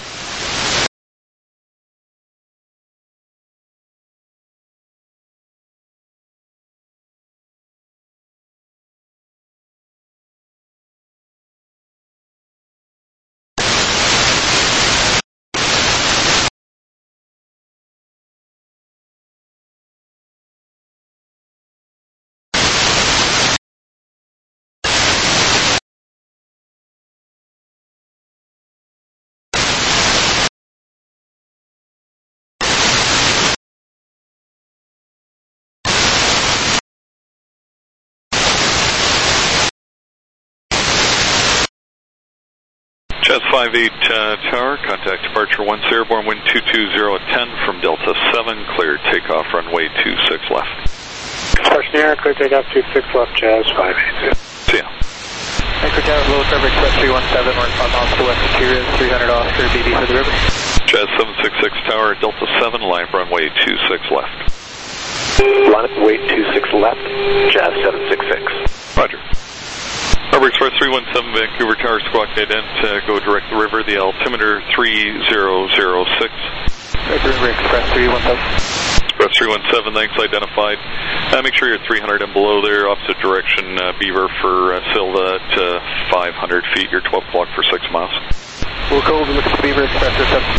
Jazz five eight uh, tower, contact departure once airborne, wind two two zero at ten from Delta seven, cleared takeoff runway two six left. Departure near, cleared takeoff two six left, Jazz five eight. See ya. Anchor Tower, Low Trevor Express three one seven, we're on off to west interior, three hundred Oscar, B B for the river. Jazz seven six six tower, Delta seven, line runway two six left. Line up weight two six left, Jazz seven six six. Roger. Harbor Express three one seven, Vancouver Tower, squawk ident, uh, go direct the river, the altimeter three zero zero six. River Express three one seven. Express three one seven, thanks, identified. Uh, make sure you're three hundred and below there, opposite direction, uh, Beaver for uh, Silva at uh, five hundred feet, you're twelve o'clock for six miles. We'll go over with the Beaver Express or seven.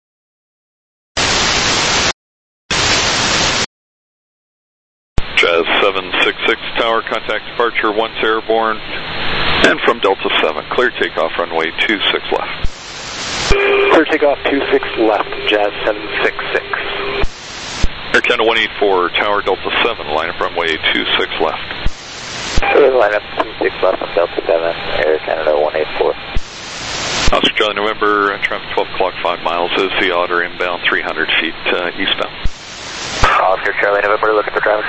Jazz six Tower, contact departure once airborne, and from Delta seven, clear takeoff runway two six left. Clear takeoff two six left, Jazz seven six six. Air Canada one eight four, Tower Delta seven, line up runway two six left. Line up two six left from Delta seven, Air Canada one eight four. Oscar Charlie November, traffic twelve o'clock, five miles is the Otter inbound three hundred feet uh, eastbound. Oscar Charlie November, looking for traffic.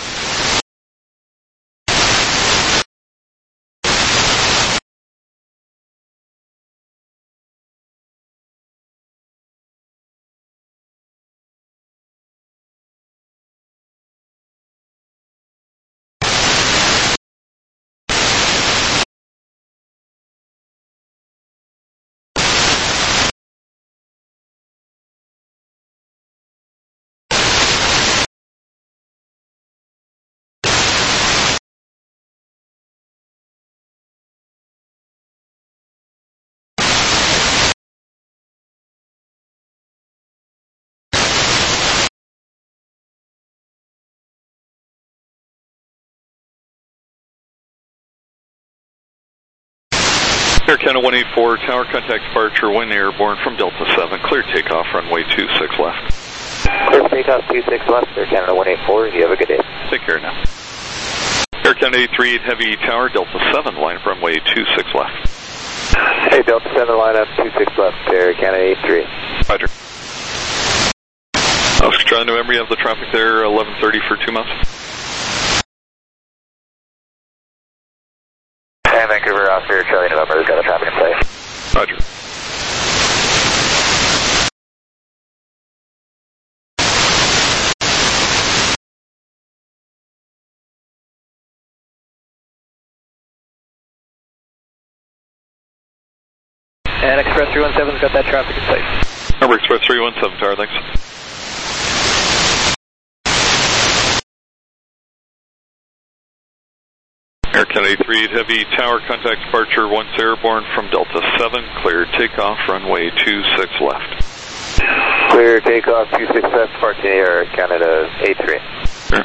Air Canada one eight four, Tower, contact departure when airborne from Delta seven, clear takeoff runway two six left. Clear takeoff two six left, Air Canada one eight four, you have a good day. Take care now. Air Canada eight three eight Heavy, Tower, Delta seven, line up runway two six left. Hey, Delta seven, line up two six left, Air Canada eight three. Roger. Oscar Charlie November, you have the traffic there, eleven thirty for two miles. And Vancouver, Oscar Charlie November, got the traffic in place. Roger. And Express three one seven's got that traffic in place. Number Express three one seven, Tower, thanks. Air Canada eight three eight Heavy, Tower, contact departure once airborne from Delta seven, clear takeoff runway two six left. Clear takeoff two six left, departing Air Canada eight three. Sure.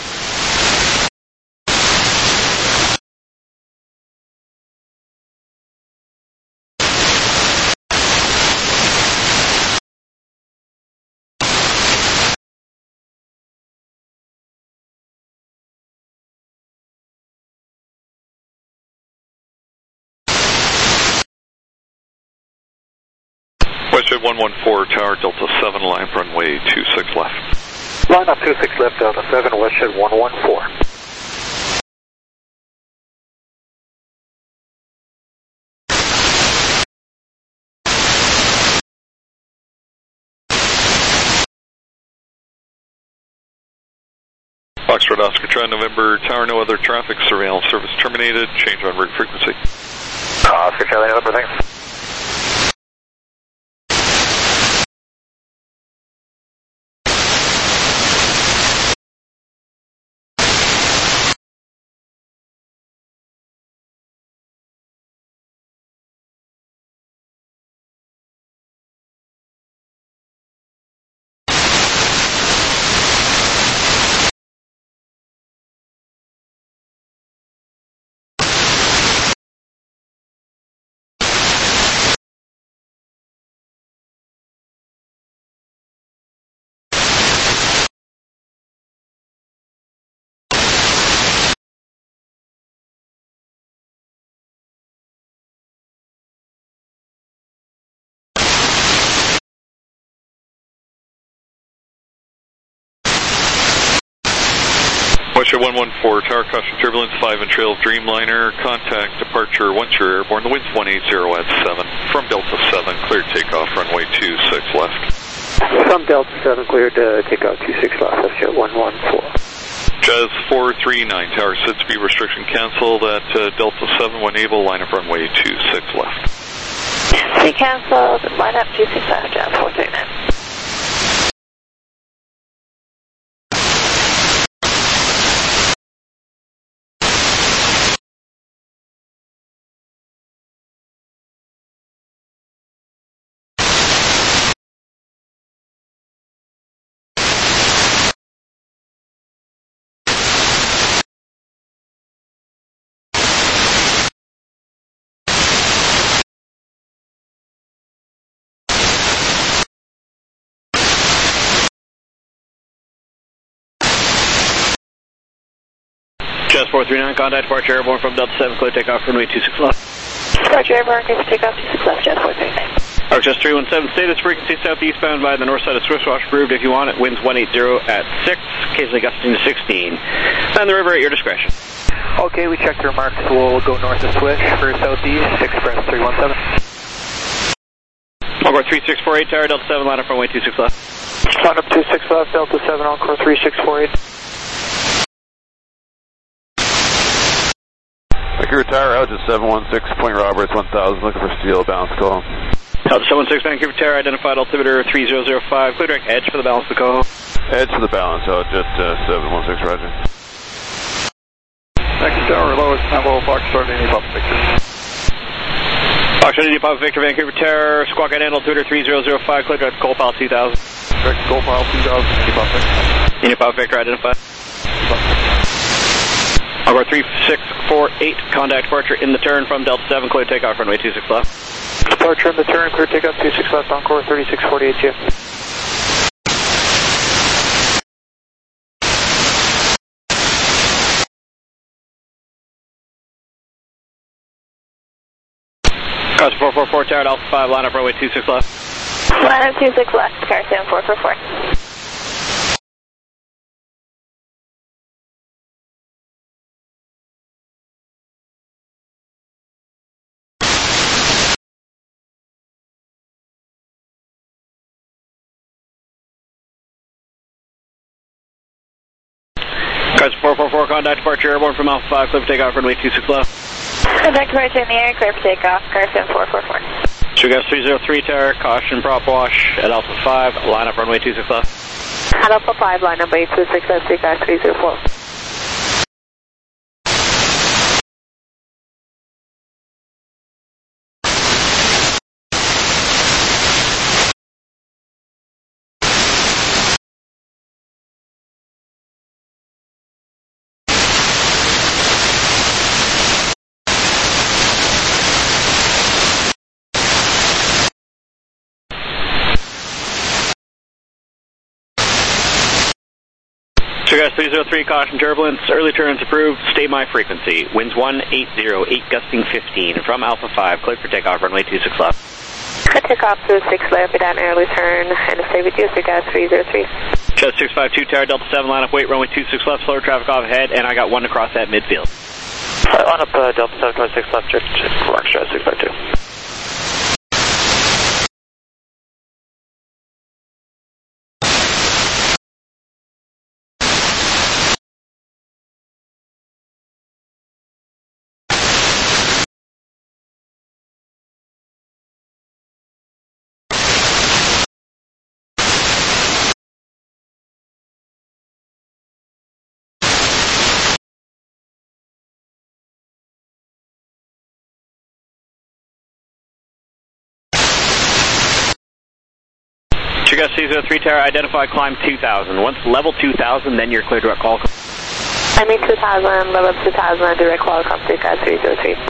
Westjet one one four, Tower, Delta seven, line up runway two six left. Line up two six left, Delta seven, Westjet one one four. Foxtrot Oscar Charlie November, Tower, no other traffic, surveillance service terminated, change on route frequency. Oscar Charlie November, thanks. Westjet one one four, Tower, caution turbulence, five and trail of Dreamliner, contact departure once you're airborne, the wind's one eighty at seven, from Delta seven, clear takeoff runway two six left. From Delta seven, cleared to takeoff two six left, Westjet one one four. Jazz four three nine, Tower, set speed restriction canceled at uh, Delta seven, when able, line up runway two six left. Speed canceled, line up two six left, Jazz four three nine. Just four three nine, contact departure airborne from Delta seven, clear takeoff, runway two six left. Departure airborne, clear for takeoff, two six left, Just four three nine. Arcgis three one seven, status frequency southeastbound by the north side of Swiftwash, approved if you want it, winds one eighty at six, occasionally gusting to sixteen. And the river at your discretion. Okay, we checked your marks, we'll go north of Swish for southeast, Express three one seven. Encore three six four eight, tower, Delta seven, line up runway two six left. Line up two six left, Delta seven, Encore three six four eight. Vancouver Tower, Altus seven one six, Point Roberts one thousand, looking for steel, balance call. Delta seven one six, Vancouver Tower, identified altimeter three zero zero five, clear direct edge for the balance of the call. Edge for the balance, out, just uh, seven one six, roger. Vancouver Tower, lowest level, Foxtrot, India Papa Victor. Foxtrot, India Papa Victor, Vancouver Tower, squawk at altimeter three zero zero five, clear direct Coal Pile two thousand. Direct Coal Pile two thousand, India Papa Victor. India Papa Victor, identified. Encore three six four eight, contact departure in the turn from Delta seven, clear takeoff, runway two six left. Departure in the turn, clear takeoff, two six left, Encore thirty-six forty-eight, G. Cross four four four, tower, Alpha five, line up runway two six left. Line up two six left, car seven four four four. Cars four four four, contact departure airborne from Alpha five, clear for takeoff, runway two six left. Contact departure in the air, clear for takeoff, car seven four four four. Sugar three zero three, tower, caution, prop wash at Alpha five, line up runway two six left. At Alpha five, line up eight two six left, takeoff three zero four. Sugar three zero three, caution turbulence, early turns approved, stay my frequency. Winds one eight zero, eight gusting fifteen, from Alpha five, clear for takeoff, runway two six left. Cut takeoff two six left, down early turn, and stay with you, Sugar three zero three. Just six five two, tower, Delta seven, line up, wait, runway two six left, slower traffic off ahead, and I got one to cross that midfield. Uh, line up uh, Delta seven twenty-six left, drift, Foxtrot six five two. Sugar C zero three, tower, identify climb two thousand. Once level two thousand, then you're clear direct call. I mean two thousand, level two thousand, direct call, come Sugar three zero three.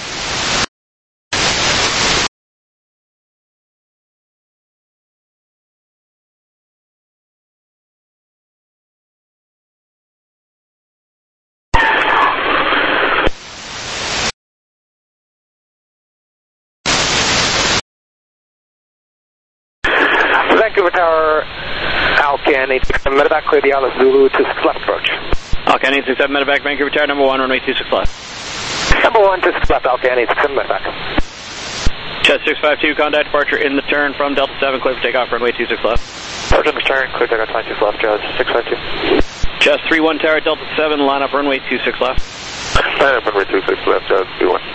Vancouver Tower, Alcan eight six seven, medevac, clear the Alice Zulu to left approach. Alcan eight six seven, medevac, Vancouver Tower, number one, runway two six left. Number one, two six left, Alcan eight six seven, medevac. Chest six five two, contact departure in the turn from Delta seven, clear for takeoff, runway two six left. Departure in the turn, clear takeoff twenty-six left, Jazz six five two. Chest three one, tower, Delta seven, line up runway two six left. Line up runway two six left, Jazz three one.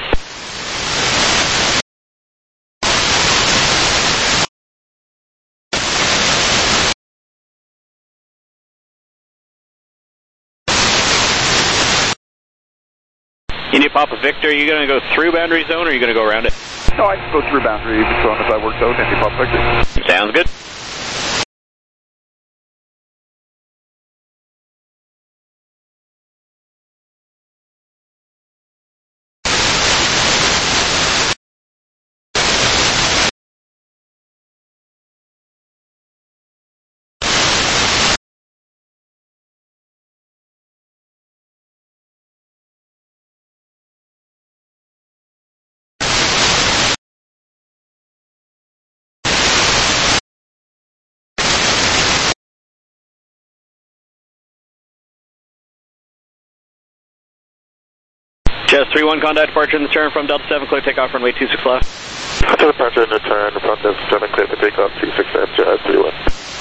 India Papa Victor, are you going to go through boundary zone or are you going to go around it? No, I can go through boundary zone if that works out, India Papa Victor. Sounds good. Jazz three one, contact departure in the turn from Delta seven, clear takeoff, runway two six left. To departure in the turn from Delta seven, clear for takeoff, two six left, Jazz three one.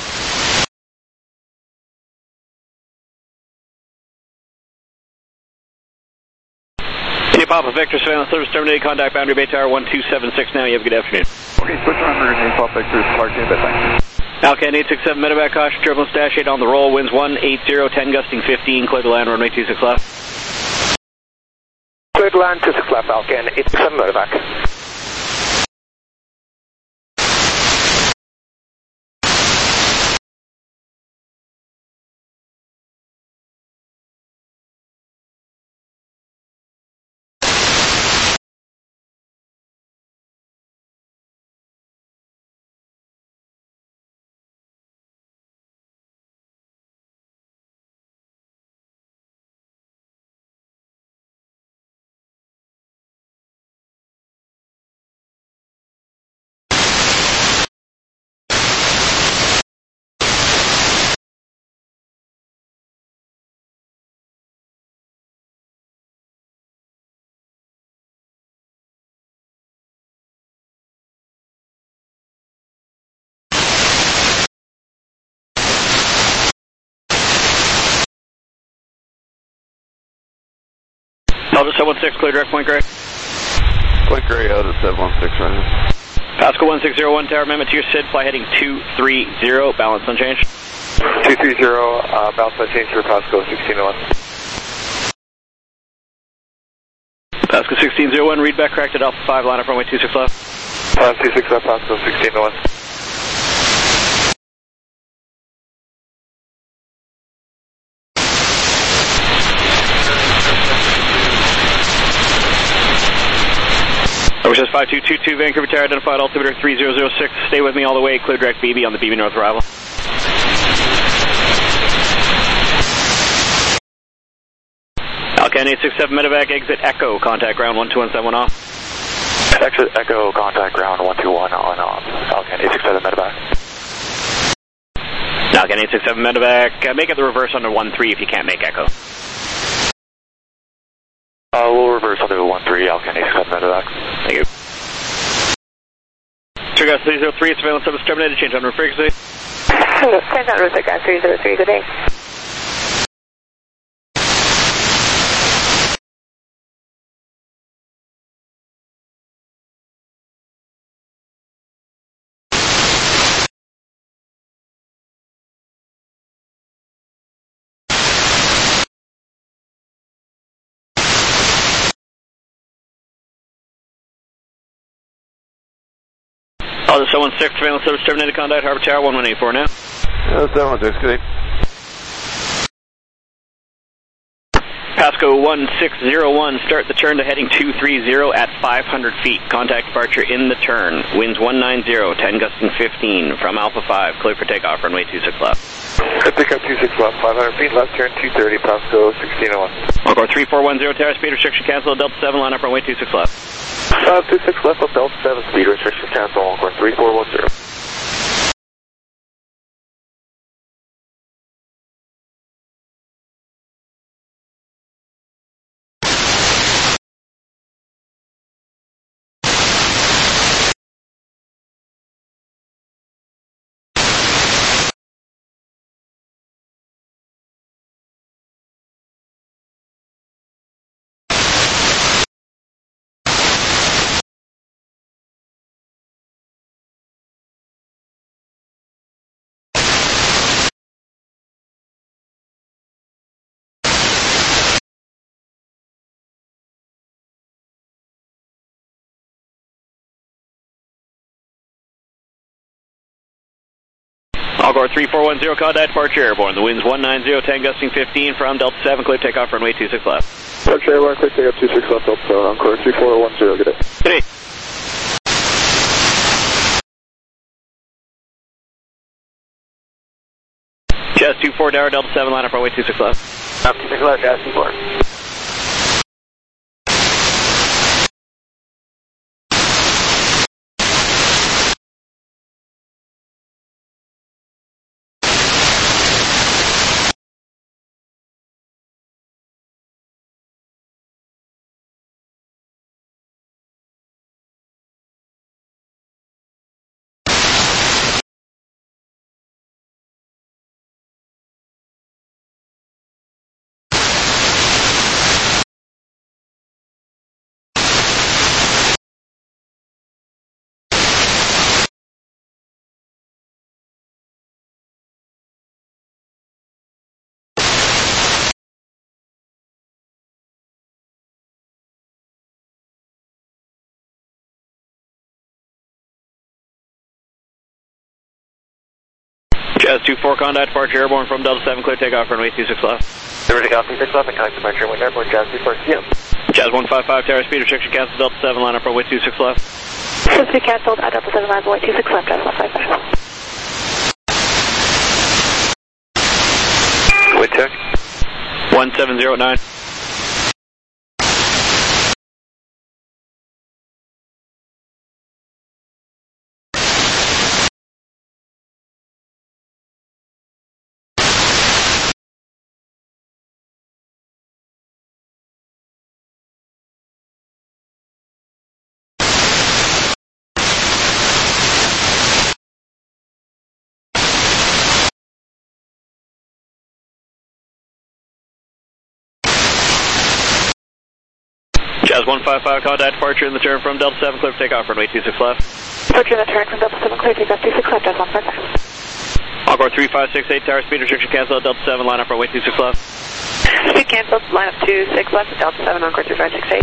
Papa Victor, surveillance service terminated, contact boundary bay tower one two seven six now, you have a good afternoon. Okay, switch on underneath Papa Victor, Clark Bay, thanks. Alcan eight six seven, medevac caution, turbulence dash eight on the roll, winds one eight zero, ten gusting fifteen, clear to land, runway two six left. Clear to land, two six left, Alcan eight six seven, medevac. Delta seven one six, clear direct point gray. Point gray out of seven one six, right. Pasco one six zero one, tower amendment to your S I D, fly heading two three zero, balance unchanged. two three zero, uh, balance unchanged for Pasco sixteen oh one. Pasco sixteen oh one, read back correct at Alpha five, line up runway two six left. Line two six left, Pasco sixteen oh one. Which is five two two two, Vancouver Tower, identified altimeter three zero zero six. Stay with me all the way, clear direct B B on the B B North arrival. Alcan eight six seven, medevac, exit Echo, contact ground one two one seven off. Exit Echo, contact ground one two one on off. Alcan eight six seven, medevac. Alcan eight six seven, medevac, uh, make it the reverse under one three if you can't make Echo. Uh, we'll reverse under one three, Alcan eight six seven, medevac. Thank you. Trigger three zero three, surveillance service terminated, change on route frequency. Change on route, Trigger three zero three, good day. Delta seven one six, surveillance service terminated, contact Harbor Tower one one eight four now. Yeah, seven one six, good. Pasco one six zero one, start the turn to heading two three zero at five hundred feet. Contact departure in the turn. Winds one nine zero, ten gusting fifteen. From Alpha five, clear for takeoff, runway two six left. Good takeoff two six left, five hundred feet, left turn two thirty, Pasco sixteen oh one. Encore three four one zero, tower speed restriction cancel, Delta seven, line up runway two six left. Uh, two six left of Delta seven, speed restriction cancel, Encore three four one zero. Encore three four one zero, contact departure airborne. The wind's one nine zero, ten gusting fifteen from Delta seven, clear takeoff, runway two six left. Departure airborne, clear takeoff two six left, Delta seven, Encore three four one zero, good day. Good day. Jazz two four, Tower, Delta seven, line up runway two six left. two six left, Jazz two four. Jazz two four, contact departure airborne from Delta seven, clear takeoff, runway two six left. Clear takeoff, two six left, and contact departure, wind airborne, Jazz two four, see you. Jazz one five five, tower speed restriction cancelled, Delta seven, line up runway two six left. Supposed to be cancelled at Delta seven, line runway two six left, Jazz one five five. Wind check. one seven zero nine. Jazz one five five, contact departure in the turn from Delta seven, clear for takeoff, runway two six left. Departure in the turn from Delta seven, clear takeoff, two six left, Jazz one five five. Encore three five six eight, tower speed restriction cancelled, Delta seven, line up runway two six left. Speed cancelled, line up two six left, Delta seven, Encore three five six eight.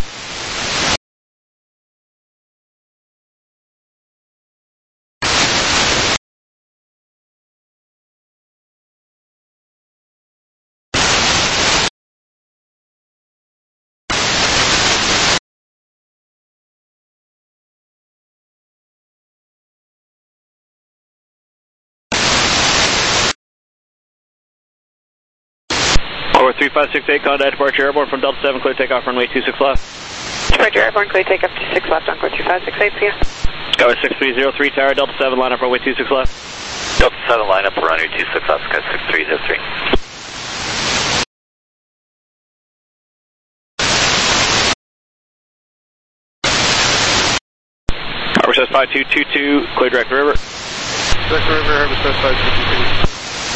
Over three five six eight, contact departure airborne from Delta seven, clear takeoff, runway two six left. Departure airborne, clear takeoff, two six left, Encore two five six eight, see you. Skyway six three zero three, tower, Delta seven, line up runway two six left. Delta seven, line up runway two six left, Sky six three zero three. Harbor says five two two two, clear direct river. Direct river, Harbor says five two two two.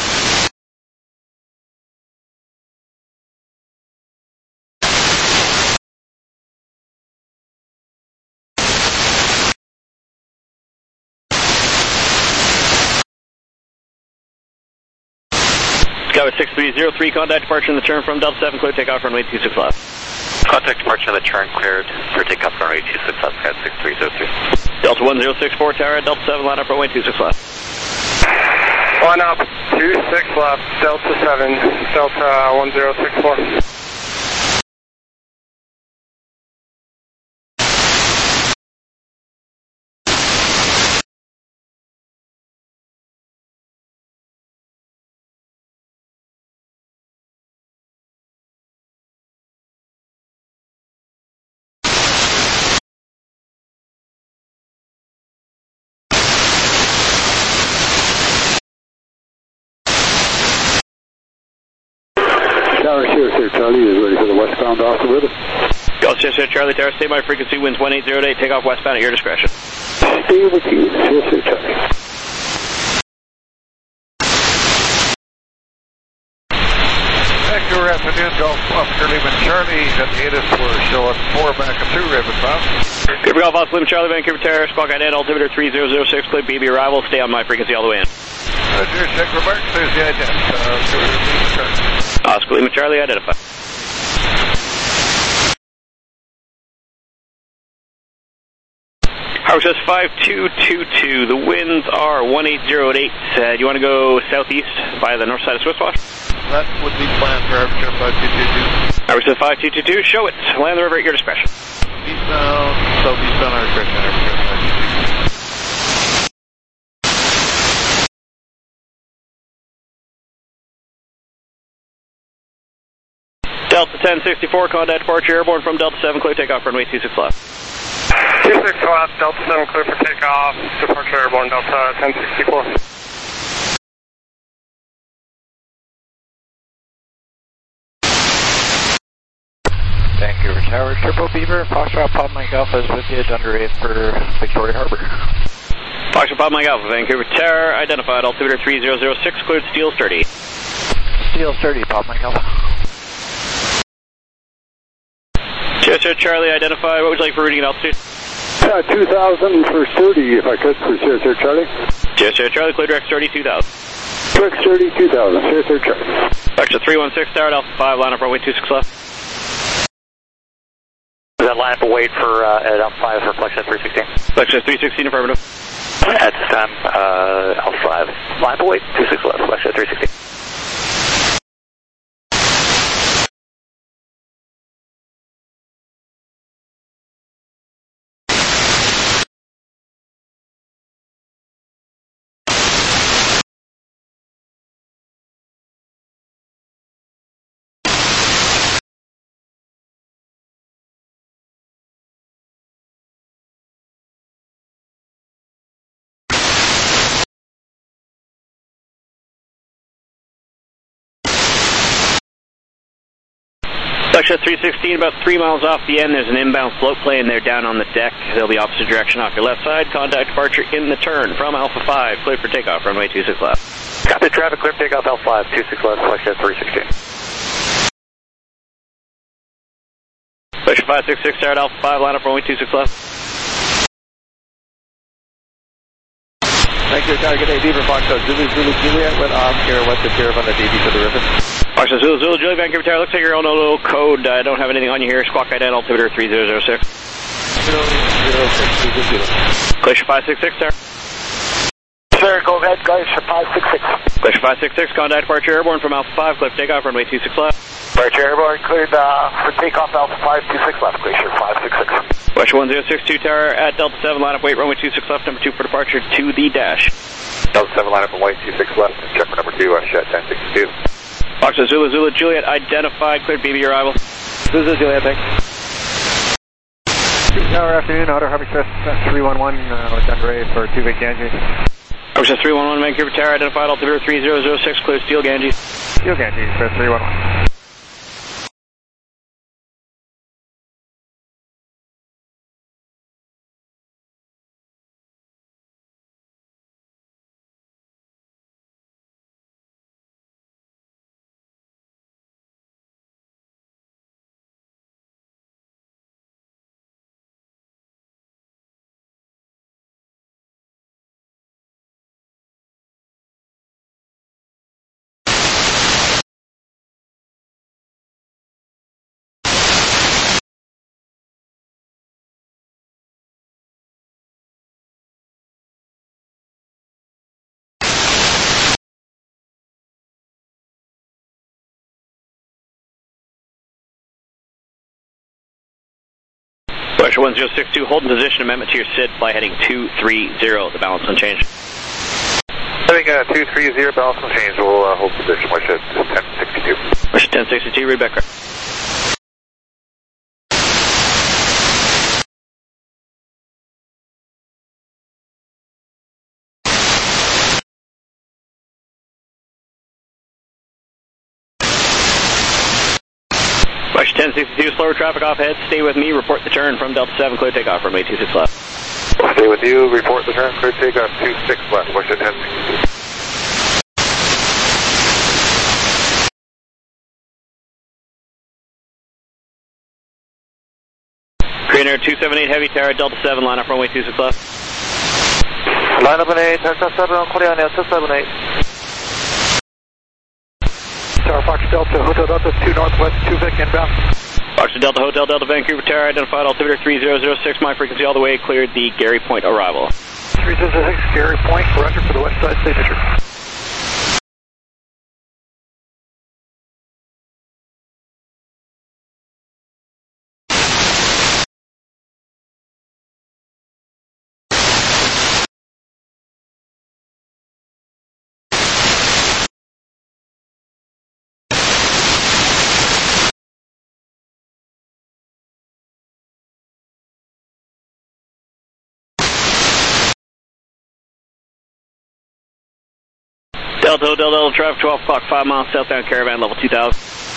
Skyway six three zero three, contact departure in the turn from Delta seven, clear takeoff, runway two six left. Contact departure in the turn cleared for takeoff, runway two six left, Sky six three zero three. Delta one zero six four, tower, Delta seven, line up runway two six left. Line up two six left, Delta seven, Delta one zero six four. Tower Sierra Sierra Charlie is ready for the westbound off the river. Gulf Sierra Sierra Charlie, tower, stay by frequency, winds one eight zero eight, takeoff westbound at your discretion. Stay with you, Sierra Sierra Charlie. Thank you, afternoon, Golf Oscar Lehman Charlie. At the Atis, we're showing four back and two ribbon bound. Vancouver Golf Oscar Lehman Charlie, Vancouver Tower, Squawk Ident, altimeter three zero zero six, clear B B arrival, stay on my frequency all the way in. Roger, check remarks, there's the ident. Uh, Oscar Lehman Charlie, identify. Harbor says five two two two, the winds are one eight zero eight. Uh, do you want to go southeast by the north side of Swiss Wash? That would be planned for Harbor five two two two. Harbor says five two two two, show it. Land the river at your discretion. Eastbound, southeastbound, our discretion, Harbor five two two. Delta ten sixty-four, contact departure airborne from Delta seven, clear takeoff, runway two six left. two six left, Delta seven, clear for takeoff, departure airborne, Delta ten sixty-four. Vancouver Tower, Triple Beaver, Foxtrot Pop Mike Alpha is with you, under eight for Victoria Harbor. Foxtrot Pop Mike Alpha, Vancouver Tower, identified, altimeter three zero zero six, cleared steel sturdy. Steel sturdy, Pop Mike Alpha. Sierra Charlie, identify, what would you like for routing and altitude? Uh, two thousand for sturdy, if I could, for Sierra Sierra Charlie. Sierra Charlie, clear direct sturdy two thousand. Direct sturdy two thousand, Sierra Sierra Charlie. Extra three one six, tower, Alpha five, line up runway two six left. Is that line up a wait for uh, at Alpha five for Flexion three sixteen? Flexion three sixteen, affirmative. At this time, uh, Alpha five, line up away, two six left, flash at three sixty. Section three sixteen, about three miles off the end, there's an inbound float plane there down on the deck. They'll be opposite direction off your left side. Contact departure in the turn from Alpha five, cleared for takeoff, runway two six left. Copy traffic, clear takeoff, Alpha five, two six left, flash at three sixteen. Flash five six six, start Alpha five, line up runway two six left. Thank you, target A, Beaver Foxtrot, Zulu, Zulu, Juliet, with arm here, what's the pier on the D B to the river? Foxtrot, Zulu, Zulu, Juliet, Vancouver Tower, looks like you're on a little code, I uh, don't have anything on you here, squawk ident, altimeter three zero zero six. zero zero six, zero zero. Glacier five six six, sir. Sir, go ahead, Glacier five six six. Glacier five six six, contact departure airborne from Alpha five, clear for takeoff, runway two six left. Departure airborne, cleared uh, for takeoff, Alpha five, two six left, Glacier five six six. Glacier one zero six two, tower at Delta seven, line up weight, runway two six left, number two for departure to the dash. Delta seven, line up and white, two six left, check for number two, uh, Shed ten sixty-two. Foxtrot, Zulu, Zulu, Juliet, identified, cleared B B arrival. Zulu, Juliet, thanks. Tower afternoon, Outer Harbor Express three one one, uh, with Andre for two Vic Ganges. Express three one one, Vancouver Tower, identified, altimeter three zero zero six, clear Steel Ganges. Steel Ganges, Express three one one. Glacier one zero six two, hold in position, amendment to your S I D, fly heading two three zero, the balance unchanged. Heading uh, two three zero, balance unchanged, we'll uh, hold position, West Shed ten sixty-two. West Shed ten sixty-two, read back. West ten sixty-two, slower traffic off ahead, stay with me, report the turn from Delta seven, clear takeoff, runway two six left. We'll stay with you, report the turn, clear takeoff, two six left, West ten sixty-two. Green Air two seven eight, heavy tower, Delta seven, line up runway two six left. Line up and eight, Delta seven, Korea, Delta seven eight. Tower Fox Delta, Hotel Delta two Northwest, two Vic inbound. Fox Delta Hotel Delta Vancouver Tower, identified altimeter three zero zero six, my frequency all the way, cleared the Gary Point arrival. three zero zero six, Gary Point, roger for the west side signature. Delta Hotel Delta traffic, twelve o'clock, five miles southbound caravan, level two thousand.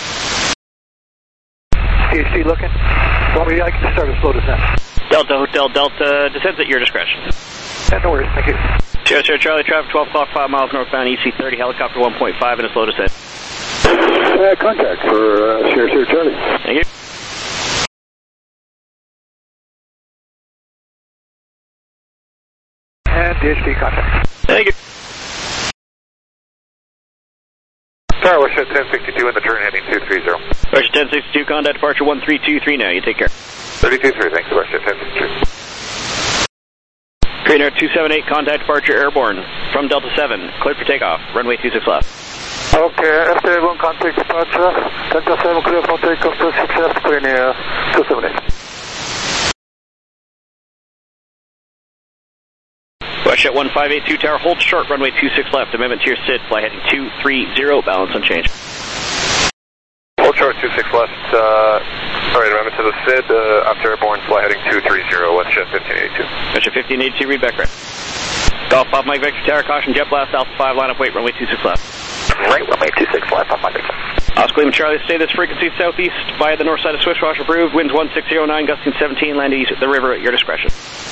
C H C looking. Well, I can start a slow descent. Delta Hotel Delta, descents at your discretion. Yeah, no worries, thank you. Sierra Sierra Charlie traffic, twelve o'clock, five miles northbound, E C thirty, helicopter one point five and a slow descent. Uh, contact for uh, Sierra Sierra Charlie. Thank you. And D H D contact. Thank you. Tower, West Shed ten sixty-two in the turn, heading two three zero. West ten sixty-two, contact departure one three two three now, you take care. thirty-two three, thanks, West Shed ten sixty-two. Green Air two seven eight, contact departure airborne from Delta seven, cleared for takeoff, runway two six left. Okay, F J one, contact departure, Delta seven, clear for takeoff, two six left, Green Air two seven eight. Westjet one five eight two tower, hold short, runway two six left, amendment to your S I D, fly heading two three zero, balance unchanged. Hold short, two six left, uh, alright, amendment to the S I D, uh, after airborne, fly heading two three zero, Westjet fifteen eighty-two. Westjet fifteen eighty-two, read back right. Golf, Pop Mike Victor Tower, caution, jet blast, Alpha five, line up, wait, runway two six left. Right, runway two six left, Pop Mike Victor. Oscar Lima Charlie, stay this frequency southeast via the north side of Swishwash, approved, winds one six zero nine, gusting seventeen, land east at the river at your discretion.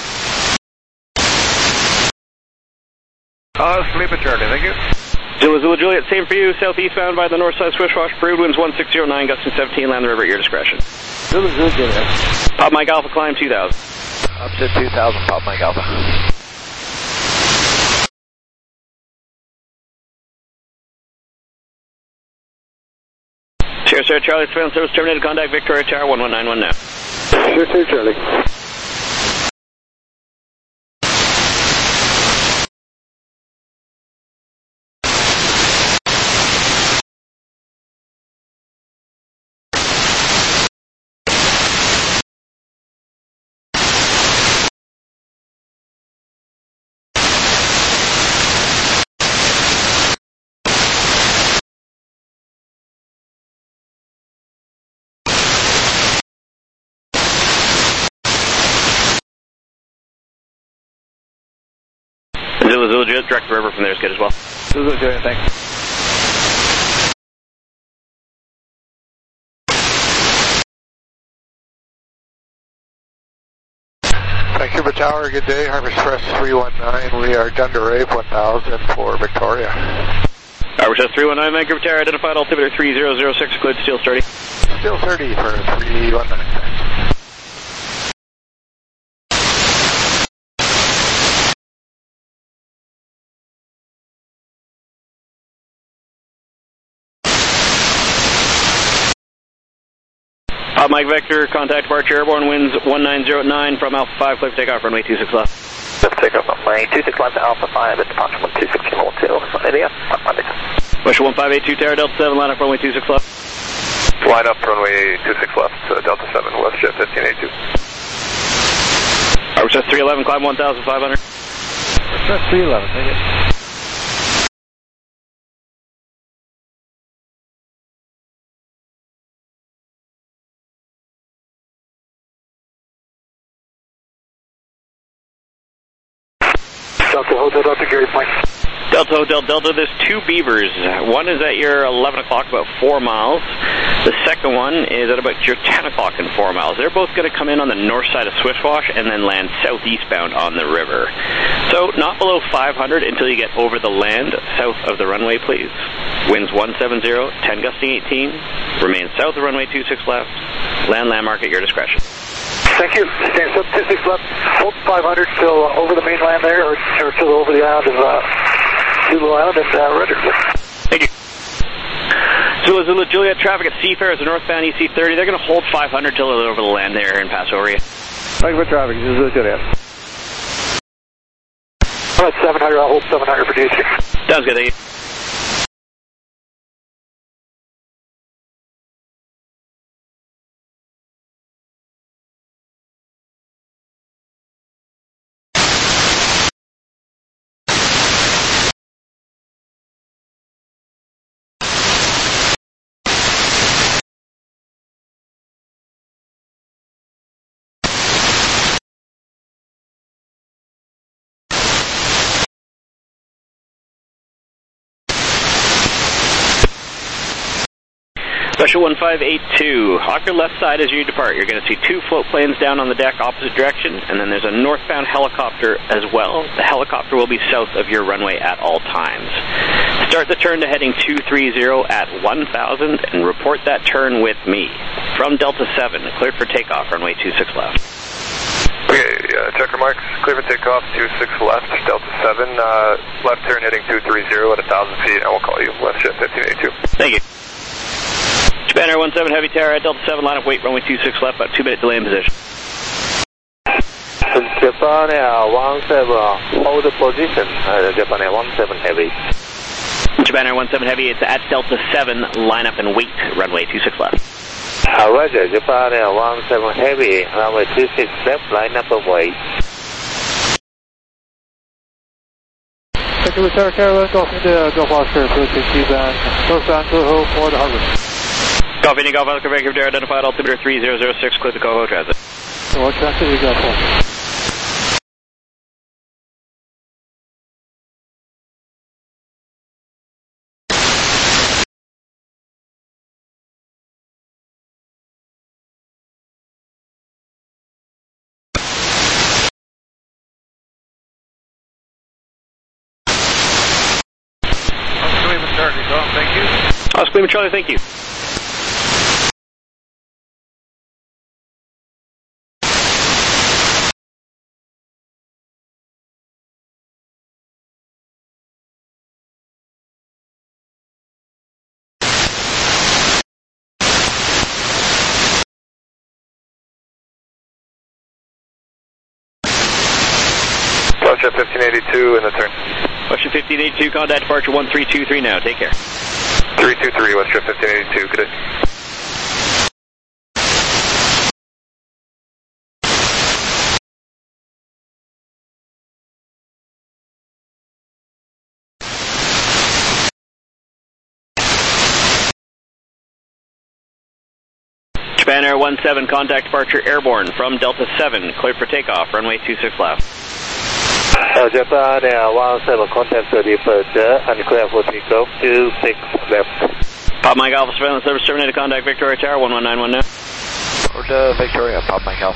Oscar Lima Charlie, thank you. Zulu Zulu Juliet, same for you, southeastbound by the north side of Swishwash, approved, winds one six zero nine, gusting seventeen, land the river at your discretion. Zulu Zulu Juliet. Pop Mike Alpha, climb two thousand. Up to two thousand, Pop Mike Alpha. Sierra Sierra Charlie, surveillance service terminated, contact Victoria Tower one one nine one now. Sierra Sierra Charlie. Zulu Zulu Juliet, direct the river from there is good as well. Zulu Zulu Juliet, thanks. Vancouver Tower, good day. Harbor Express three one nine. We are done to rave one thousand for Victoria. Harbor Express three one nine, Vancouver Tower, identified altimeter three zero zero six, cleared steel thirty. Still thirty for three one nine. Thanks. Pop Mike Vector, contact departure airborne, winds one nine zero nine from Alpha five, clear for takeoff, runway two six left. Let's take off runway two six left, Alpha five, at departure one two six zero two. Lydia, Westjet one five eight two tower, Delta seven, line up runway two six left. Line up runway two six left, uh, Delta seven, Westjet fifteen eighty-two. Harbor Express three eleven, climb one thousand five hundred. Express three eleven, thank you. Delta Hotel, Delta Gary Point. Delta Hotel Delta, there's two beavers. One is at your eleven o'clock, about four miles. The second one is at about your ten o'clock and four miles. They're both going to come in on the north side of Swishwash and then land southeastbound on the river. So not below five hundred until you get over the land south of the runway, please. Winds one seven zero, ten gusting eighteen. Remain south of runway two six left. Land landmark at your discretion. Thank you. Stand up two six left. Hold five hundred till uh, over the mainland there, or, or till over the island of uh, Zulu Island and uh, Redder. Thank you. Zulu Zulu Juliet, traffic at Seafair is a northbound E C thirty. They're going to hold five hundred till they're over the land there and pass over you. Thank you for traffic, Zulu Juliet. I'm at seven hundred, I'll hold seven hundred for D C. Sounds good, thank you. Special one five eight two, off your left side as you depart, you're going to see two float planes down on the deck opposite direction, and then there's a northbound helicopter as well. The helicopter will be south of your runway at all times. Start the turn to heading two three zero at one thousand and report that turn with me. From Delta seven, cleared for takeoff, runway two six left. Okay, uh, checker marks, clear for takeoff, two six left, Delta seven, uh, left turn heading two three zero at one thousand feet, and we'll call you, Westjet fifteen eighty-two. Thank you. Japan Air one seven Heavy Tower at Delta seven, line up, wait, runway two six left, about two minute delay in position. Tip Japan Air one seven, hold position, uh, Japan Air one seven Heavy. Japan Air one seven Heavy, it's at Delta seven, line up and wait, runway two six left. Uh, Roger, Japan Air one seven Heavy, runway two six left, line up and wait. Thank you, Tower Carolina, Golf India, Golf Oscar, approaching T-band, northbound Coho for the harbor. Golf India, Golf Oscar, Vancouver, identified altimeter three zero zero six, clear the Coho transit. What transit you got for? Charlie, Tom, thank you. Oscar Lima Charlie, thank you. Russia fifteen eighty-two in the turn. Russia fifteen eighty-two, contact departure one three two three now, take care. three two three, Russia fifteen eighty-two, good day. Japan Air one seven, contact departure airborne from Delta seven, cleared for takeoff, runway two six left. Uh, Japan Air one seven, contact departure and clear for takeoff, two six left. Pop Mike Alpha, surveillance service terminated, contact Victoria Tower, one one nine one now. Order Victoria, Pop Mike Alpha.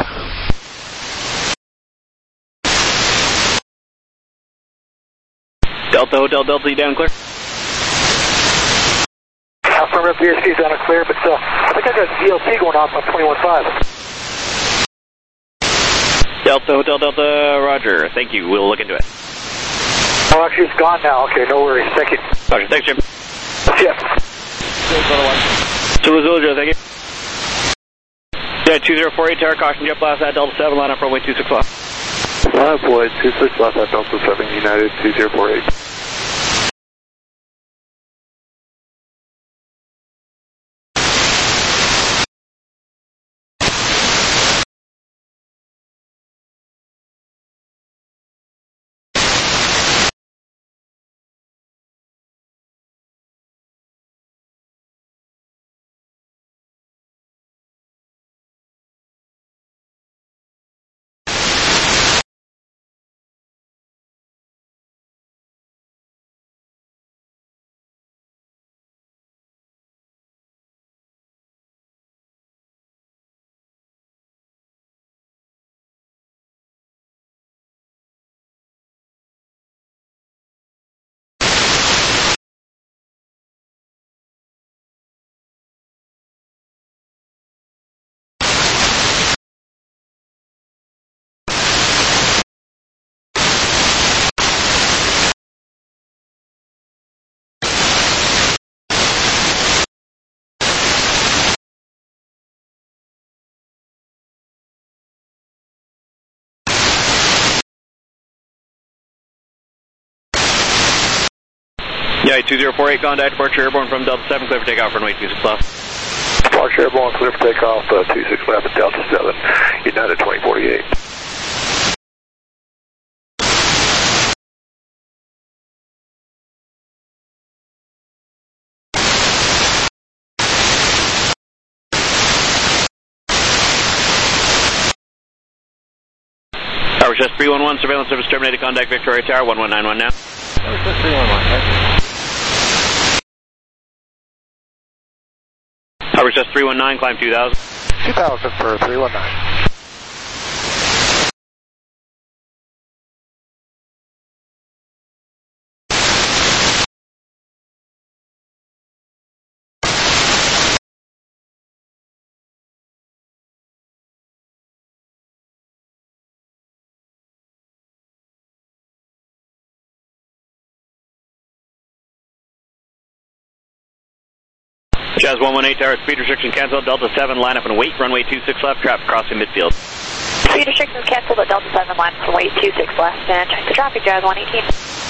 Delta Hotel Delta, you down clear? Affirmative, B S C's down and clear, but uh, I think I got D L T going off on twenty-one five. Delta Hotel Delta, roger. Thank you. We'll look into it. Oh, actually, it's gone now. Okay, no worries. Thank you. Roger. Thanks, Jim. Yeah. Zulu Zulu, Joe, thank you. Yeah, two zero four eight, tower caution, jet blast at Delta seven, line up runway two six left. Five boy, two six left at Delta seven, United two zero four eight. Yeah, two zero four eight, contact departure airborne from Delta seven, clear for takeoff, runway two six left. Departure airborne, clear for takeoff, uh, two six left at Delta seven, United twenty forty-eight. Tower Chest three one one, surveillance service terminated, contact Victoria Tower, one one nine one now. Tower Chest three one one, thank you. Tower Chest three one nine, climb two thousand. two thousand for three one nine. Jazz one one eight, tower speed restriction cancelled, Delta seven, line up and wait, runway two six left, traffic crossing midfield. Speed restrictions canceled at Delta seven, line from weight two six left, and check the traffic, Jazz one eighteen.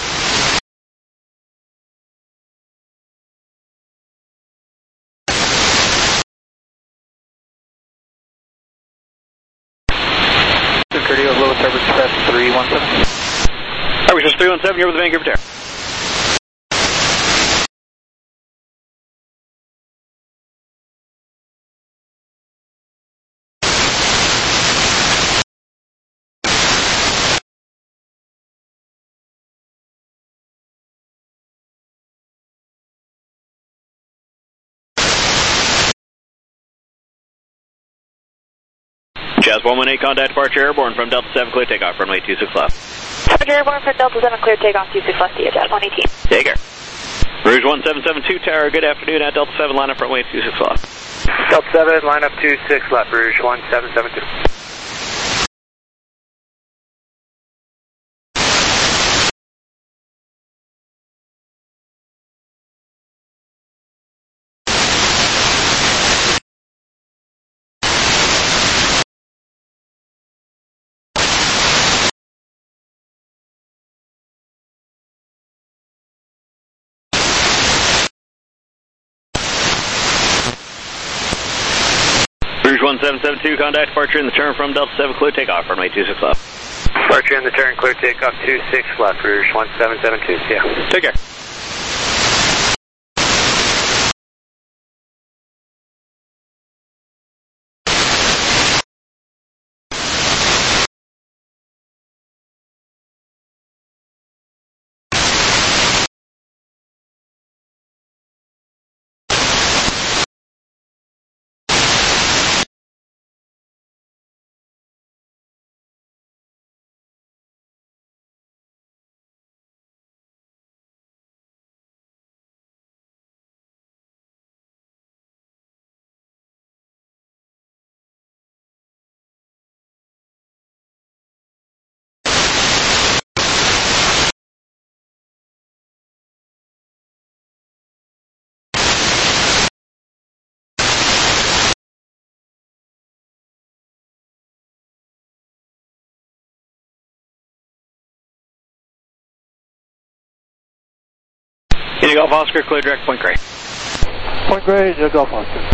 Curdio, Low Tower Express three one seven. Tower Express three one seven, you're with the Vancouver Tower. Jazz one one eight, contact departure airborne from Delta seven, clear takeoff, runway two six left. Departure airborne from Delta seven, clear takeoff, two six left, Jazz one eighteen. Take care. Rouge one seven seven two, Tower, good afternoon at Delta seven, line up runway two six left. Delta seven, line up two six left, Rouge one seven seven two. Rouge one seven seven two, contact departure in the turn from Delta seven, clear takeoff, runway two six left. Departure in the turn, clear takeoff two six left, Rouge one seven seven two, yeah. Take care. Indigo Golf Oscar, clear direct Point Grey. Point Grey, Indigo Golf Oscar.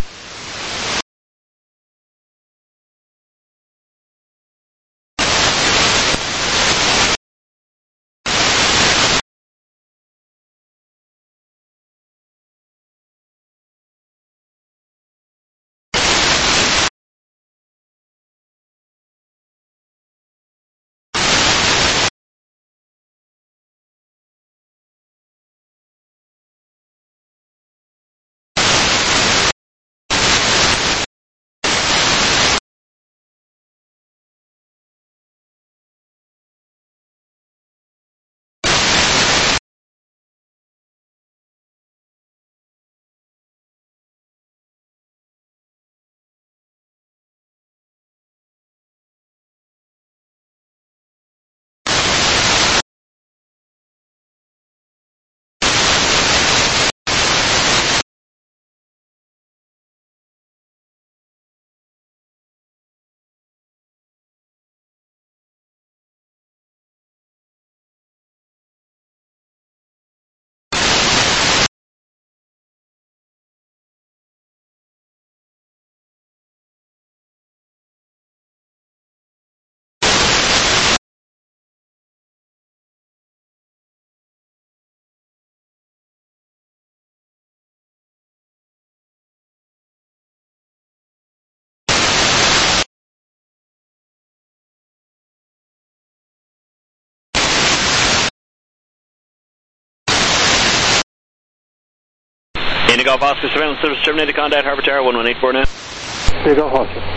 Indigo Golf Oscar, surveillance service terminated, contact Harbor Tower one one eight four now. Indigo Golf Oscar.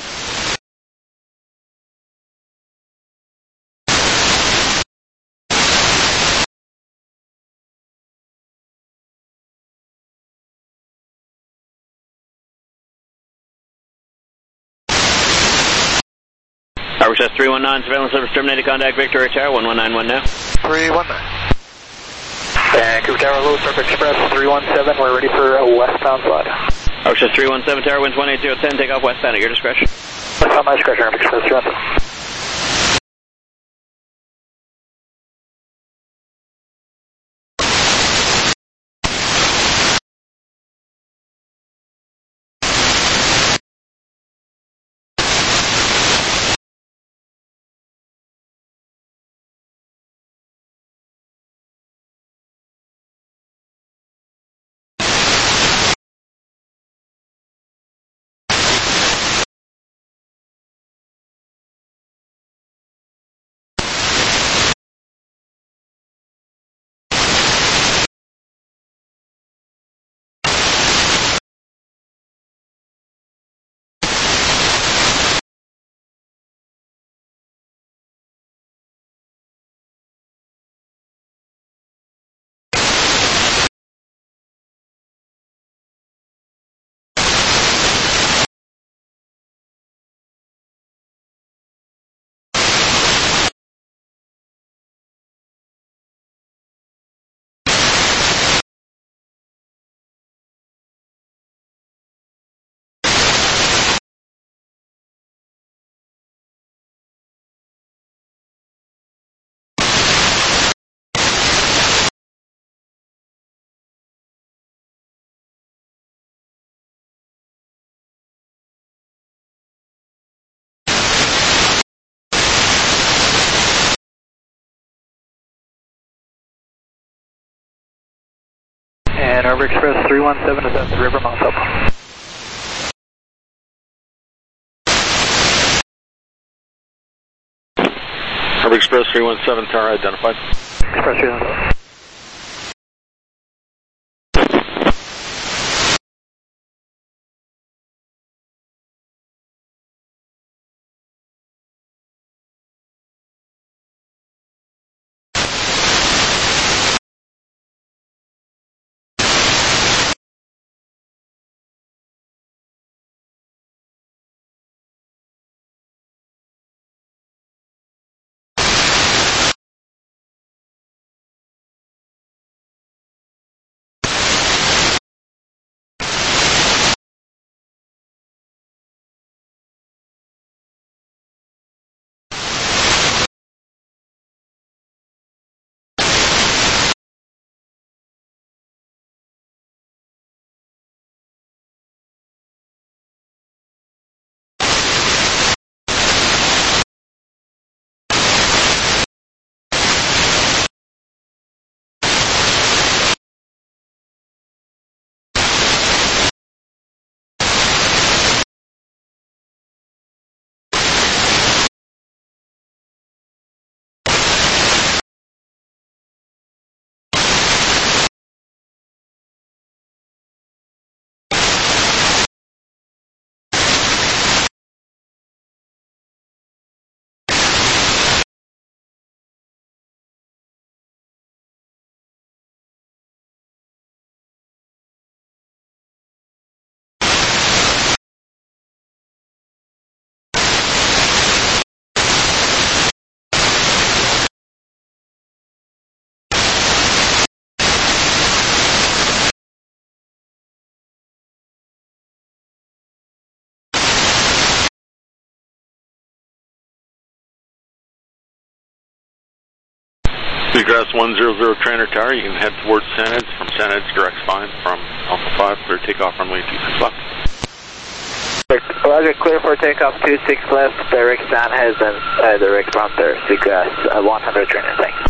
Harbor Test three one nine, surveillance service terminated, contact Victoria Tower one one nine one now. three one nine. Vancouver Tower, Low Surf Express three one seven, we're ready for a westbound slide. Harbor Test three one seven, Tower, winds one eight zero ten, take off westbound at your discretion. That's not my discretion, Air Express three one seven. And Arbor Express three one seven is at the River Mount Sub. Arbor Express three one seven, tower identified. Express three one seven. Seagrass one zero zero trainer tower, you can head towards San Eds. From San Eds, direct fine from Alpha five, clear takeoff runway two six left. Roger, clear for takeoff two six left, direct San Eds and uh, direct from there, Seagrass uh, one hundred trainer, thanks.